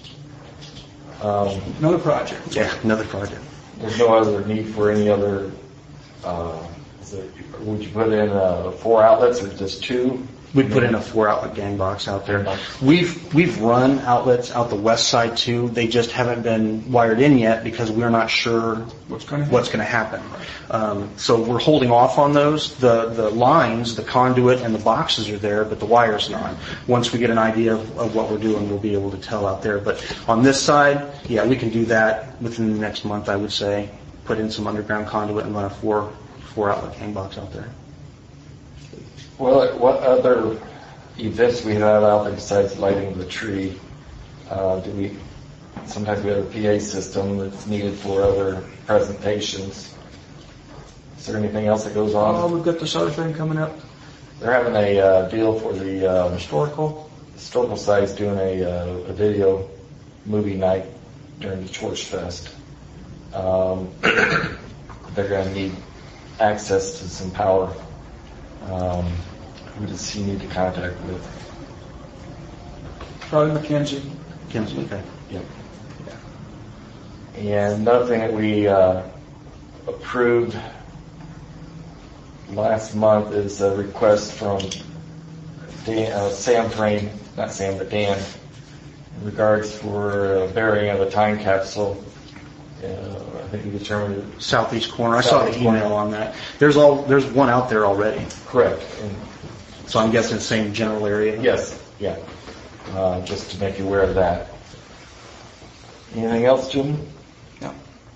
Um, Another project. Yeah, another project. There's no other need for any other, uh, is there, would you put in uh, four outlets or just two? We put in a four outlet gang box out there. We've we've run outlets out the west side too. They just haven't been wired in yet because we're not sure what's going to what's going to happen. Um, so we're holding off on those. The the lines, the conduit, and the boxes are there, but the wire's not. Once we get an idea of, of what we're doing, we'll be able to tell out there. But on this side, yeah, we can do that within the next month, I would say. Put in some underground conduit and run a four four outlet gang box out there. Well, what other events we have out there besides lighting the tree? Uh, do we, sometimes we have a P A system that's needed for other presentations. Is there anything else that goes on? Oh, we've got this other thing coming up. They're having a uh, deal for the um, historical historical sites doing a, uh, a video movie night during the Church Fest. Um, they're going to need access to some power. Um, who does he need to contact with? Probably McKenzie. McKenzie, okay. Yep. Yeah. And another thing that we uh, approved last month is a request from Dan, uh, Sam Frame, not Sam, but Dan, in regards for uh, burying of a time capsule. Uh, I think we determined it. Southeast corner. I saw the email on that. There's all there's one out there already. Correct. And so I'm guessing same general area. Yes. Yeah. Uh, just to make you aware of that. Anything else, Jim? No.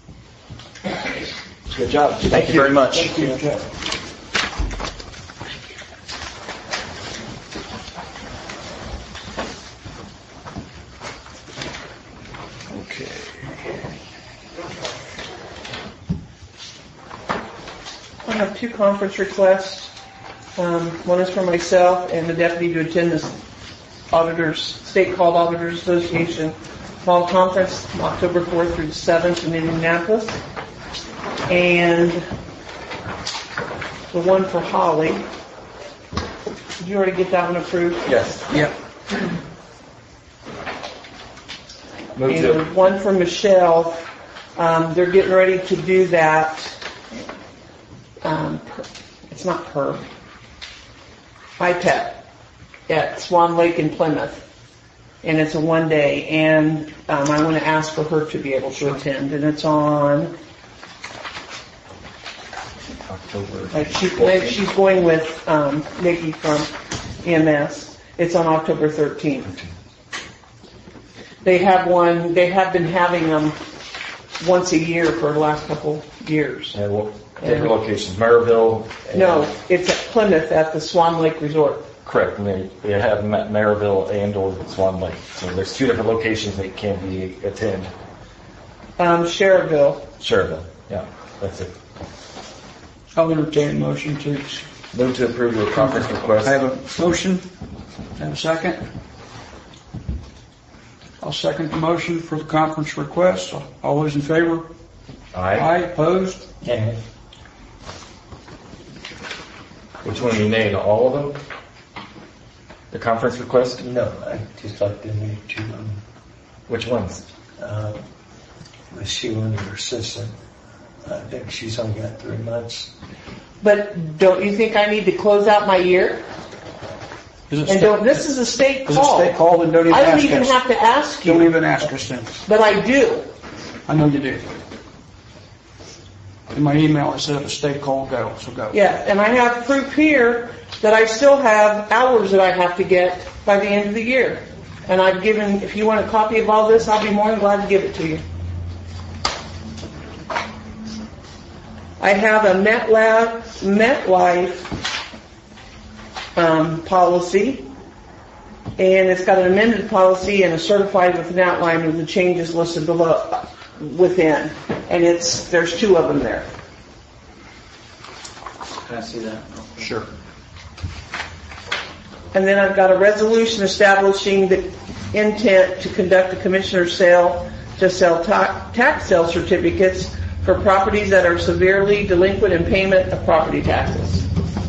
Good job. Thank, Thank you very much. Thank you, Jeff. I have two conference requests. Um, one is for myself and the deputy to attend this auditors, state called auditors association fall conference October fourth through the seventh in Indianapolis. And the one for Holly. Did you already get that one approved? Yes. Yep. And the one for Michelle, um, they're getting ready to do that. um, per- it's not her, I P E P at Swan Lake in Plymouth. And it's a one day, and um, I want to ask for her to be able to attend, and it's on, October. like she, she's going with um, Nikki from E M S. It's on October thirteenth. They have one, they have been having them once a year for the last couple years. And what different locations? Maryville? and- No, it's at Plymouth at the Swan Lake Resort. Correct. And they, they have Ma- Maryville and or Swan Lake. So there's two different locations they can be attend. Um, Cherville. Cherville. Yeah, that's it. I'll entertain a motion to. Move to approve the conference request. I have a motion. I have a second. I'll second the motion for the conference request. All those in favor? Aye. Aye. Opposed? Yeah. Which one do you name? All of them? The conference request? No, I just like to meet two of them. Which ones? Uh, with Sheila and her assistant. I think she's only got three months. But don't you think I need to close out my year? Is it And sta- don't, this is a state Is it call. state call? Then don't even I don't ask even us. have to ask Don't you, even ask us then. but I do. I know you do. In my email, it said if a state call, go. So go. Yeah, and I have proof here that I still have hours that I have to get by the end of the year. And I've given, if you want a copy of all this, I'll be more than glad to give it to you. I have a MetLab, MetLife um, policy, and it's got an amended policy and a certified with an outline of the changes listed below within. And it's there's two of them there. Can I see that? Sure. And then I've got a resolution establishing the intent to conduct a commissioner's sale to sell ta- tax sale certificates for properties that are severely delinquent in payment of property taxes.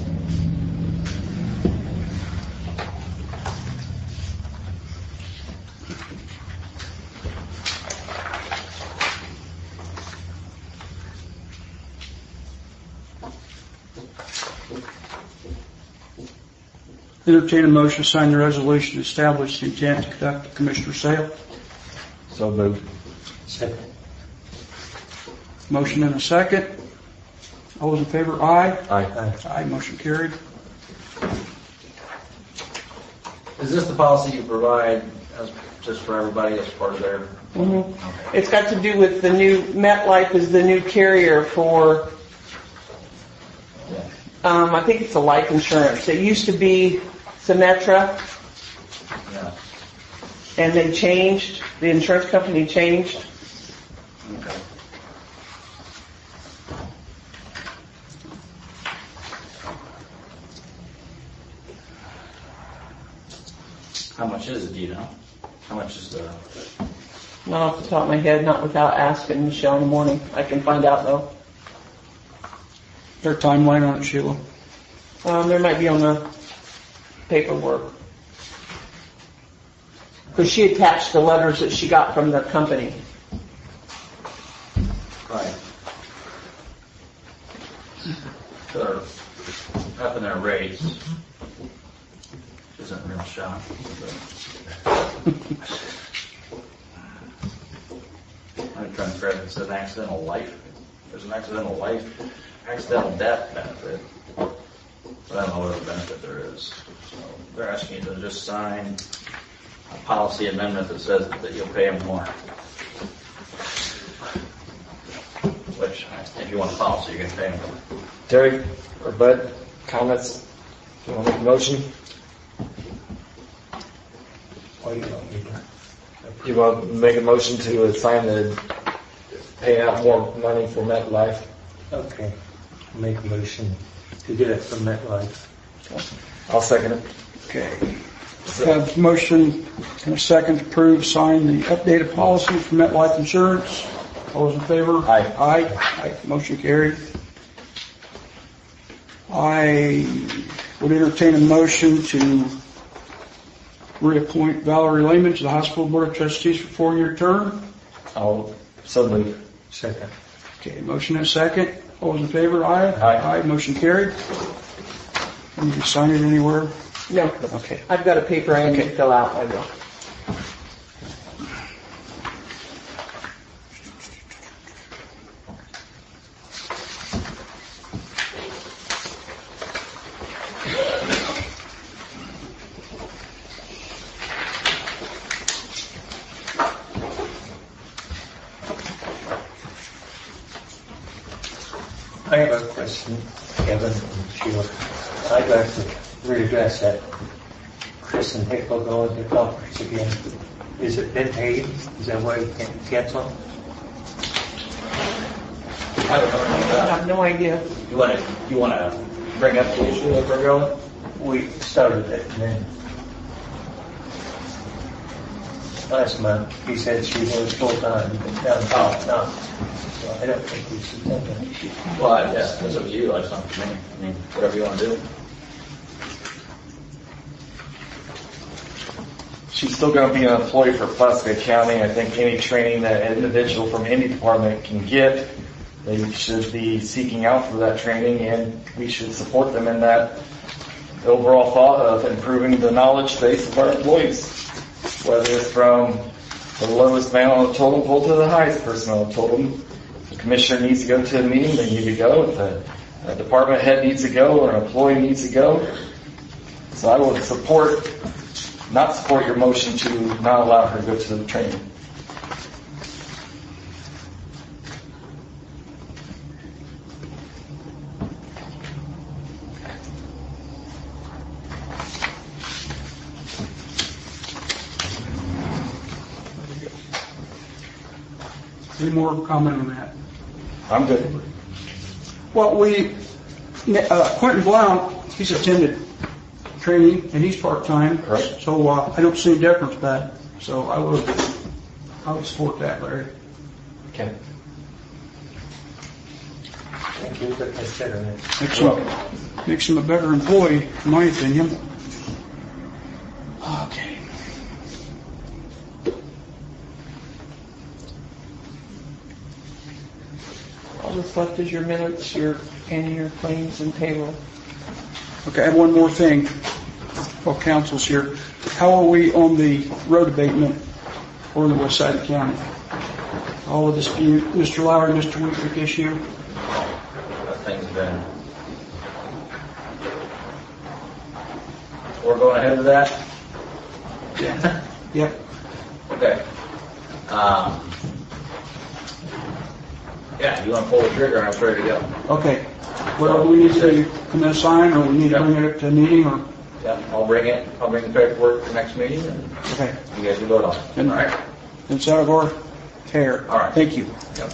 Entertain a motion to sign the resolution to establish the intent to conduct a commissioner sale. So moved. Second. Motion and a second. All those in favor, aye. Aye. Aye. Motion carried. Is this the policy you provide as, just for everybody as part of their? Mm-hmm. It's got to do with the new, MetLife is the new carrier for, um, I think it's a life insurance. It used to be Symetra, Yeah. and they changed, the insurance company changed. Okay. How much is it, do you know? How much is the, Not off the top of my head, not without asking Michelle in the morning. I can find out though. Is there a timeline on it, Sheila? Um, there might be on the paperwork. Because she attached the letters that she got from the company. right? They're up in their rates. Isn't real shock. I'm trying to figure out if it's an accidental life. There's an accidental life, accidental death benefit. But I don't know what other benefit there is. So they're asking you to just sign a policy amendment that says that you'll pay them more. Which, if you want a policy, you're going to pay them more. Terry or Bud, comments? You want to make a motion? Why you don't need that? You want to make a motion to assign the, pay out more money for MetLife? Okay. Make a motion to get it from MetLife. I'll second it. Okay. Have a motion and a second to approve, sign the updated policy for MetLife Insurance. All those in favor? Aye. Aye. Aye. Motion carried. I would entertain a motion to reappoint Valerie Lehman to the Hospital Board of Trustees for a four-year term. I'll, so move. Second. Okay, motion and a second. All those in favor, aye? Aye. Aye, motion carried. Need you sign it anywhere? No. Okay. I've got a paper I need to fill out. I will. I have a question, Kevin and Sheila. I'd like to readdress that Chris and Hick will go to the conference again. Is it been paid? Is that why you can't cancel? I don't know. I have no idea. You want to, you want to bring up the issue that we're going? We started it and then last month he said she was full time, but now it's not. So I don't think we should take an issue. Well, yeah, that's up to you. That's not for me. I mean, whatever you want to do. She's still going to be an employee for Pulaski County. I think any training that an individual from any department can get, they should be seeking out for that training, and we should support them in that overall thought of improving the knowledge base of our employees, whether it's from the lowest man on the totem pole to the highest person on the totem. If the commissioner needs to go to a meeting, they need to go. If the a department head needs to go or an employee needs to go. So I will support not support your motion to not allow her to go to the training. Any more comment on that? I'm good. Well, we, uh, Quentin Blount, he's attended training and he's part-time. Correct. So, uh, I don't see a difference with that. So I would, I would support that, Larry. Okay. Thank you for considering it. Makes him, makes him a better employee, in my opinion. Okay. All that's left is your minutes, your, and your claims and payroll. Okay, I have one more thing. While council's here, how are we on the road abatement for the west side of the county? All of this, Mister Lowry, Mister Weaver issue? That thing's been. We're going ahead with that? Yeah. Yep. Okay. Um, yeah, you want to pull the trigger and I'm ready to go. Okay. Well, do we need to come in and sign, or we need to bring it up to a meeting, or? Yeah, I'll bring it, I'll bring the paperwork to the next meeting and Okay. you guys can vote on it. Then, it's out of our care. All right. Thank you. Yep.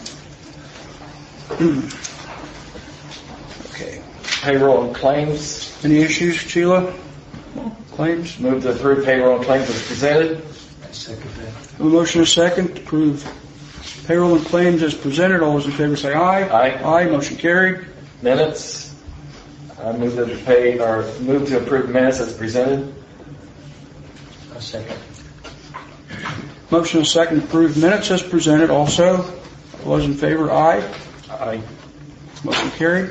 Okay. Payroll and claims. Any issues, Sheila? Claims? Move to approve payroll and claims as presented. I second that. A motion is second to approve payroll and claims as presented. All those in favor say aye. Aye. Aye, motion carried. Minutes. I move to pay or move to approve minutes as presented. I second. Motion is second to approve minutes as presented also. All those in favor, aye. Aye. Motion carried.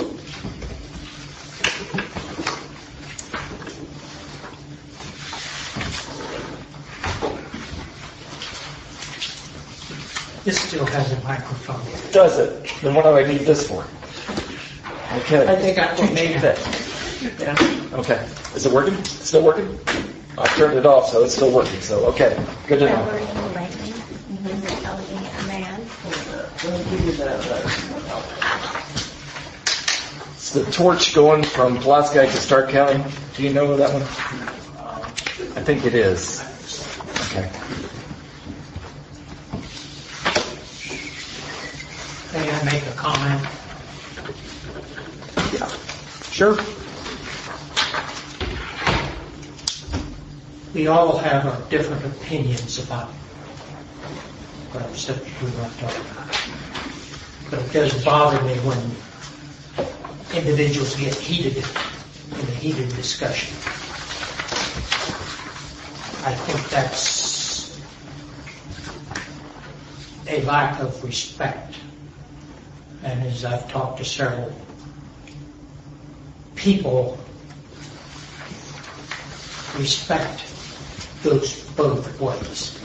This still has a microphone. Does it? Then what do I need this for? Okay. I think that's what made it. Yeah. Okay. Is it working? It's still working? I turned it off, so it's still working. So, okay. Good to know. Is the torch going from Pulaski to Stark County? Do you know that one? I think it is. Okay. May I make a comment? Yeah. Sure. We all have our different opinions about what I'm simply going to talk about. But it does bother me when individuals get heated in a heated discussion. I think that's a lack of respect and as I've talked to several people, respect goes both ways.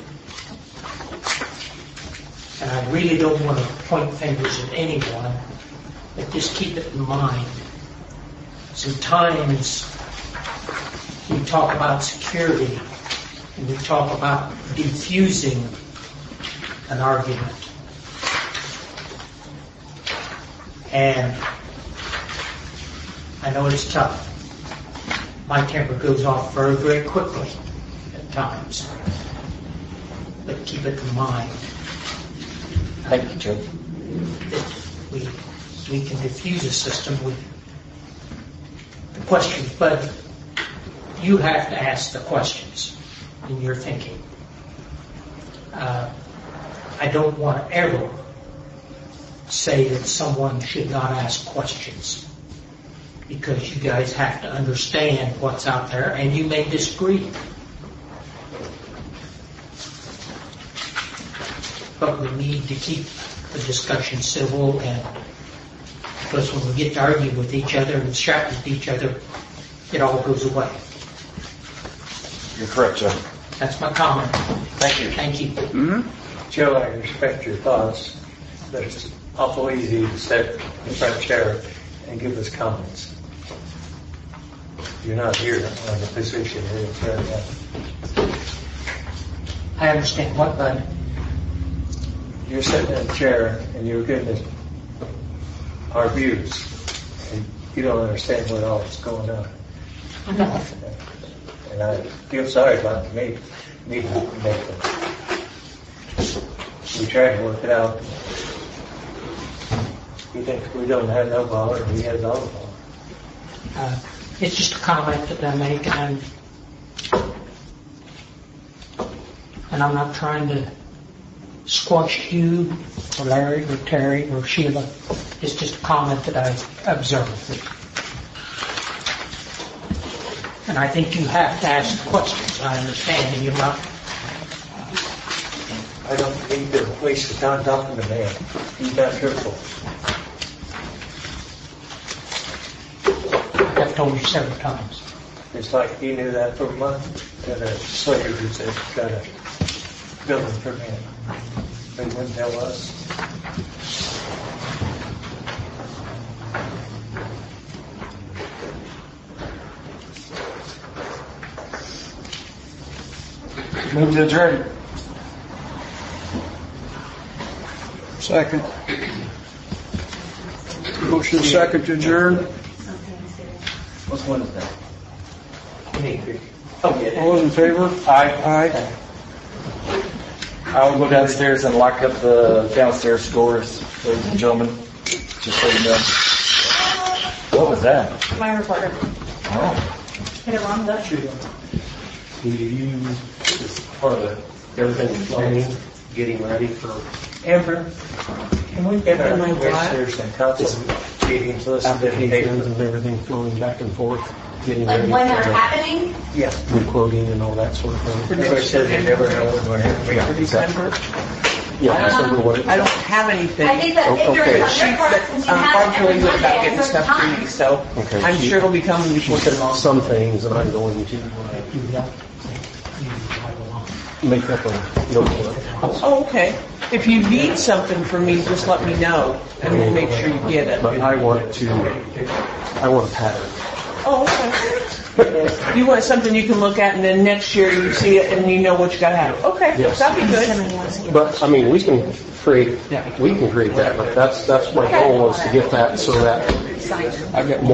And I really don't want to point fingers at anyone, but just keep it in mind. Sometimes we talk about security and we talk about defusing an argument. And I know it's tough. My temper goes off very, very quickly at times. But keep it in mind. Thank you, Joe. That we, we can diffuse a system with the questions, but you have to ask the questions in your thinking. Uh, I don't want to ever say that someone should not ask questions, because you guys have to understand what's out there, and you may disagree. But we need to keep the discussion civil, and because when we get to argue with each other and shout at each other, it all goes away. You're correct, Joe. That's my comment. Thank you. Thank you. Mm-hmm. Joe, I respect your thoughts, but it's awful easy to sit in front of sheriff and give us comments. You're not here on the position here in sheriff. I understand what, but You're sitting in a chair and you're giving us our views, and you don't understand what all is going on. I know. And I feel sorry about me, me to make them. We tried to work it out. He thinks we don't have no power, he has all the power. uh, it's just a comment that I make, and I'm, and I'm not trying to squash you or Larry or Terry or Sheila. It's just a comment that I observed. And I think you have to ask questions. I understand, and you're not. I don't need to waste the time talking to man. He's not truthful. I've told you several times. It's like he knew that for a month, and a slave who said, got a building for him. They wouldn't tell us. Move to adjourn. Second. Motion second to adjourn. Which one is that? Oh, yeah. All those in favor? Aye. Aye. I will go downstairs and lock up the downstairs doors, ladies and gentlemen, just so you know. What was that? My recorder. Oh. Hit it wrong, though. Do you, as part of the, everything planning, getting ready for Amber? Can we get our commissioners and council meetings listed in Applications and everything flowing back and forth, getting Like ready when they're for happening? Yeah. the quoting and all that sort of thing. Everybody says they never know what's going to happen. For December? Yeah, December what? I don't have anything. I think that if Okay. there's a Sheets record, that, since you um, have Barb's it really every good about Monday at getting a stuff certain to me, time. so Okay. I'm sure it'll be coming before She said too long. some things that I'm going to make up a note for it. Oh, okay. If you need something from me, just let me know, and we'll make sure you get it. But I want to, I want a pattern. Oh, okay. You want something you can look at, and then next year you see it, and you know what you got to have. Okay, Yes. that'd be good. But, I mean, we can create, we can create that, but that's, that's my goal is to get that so that I've got more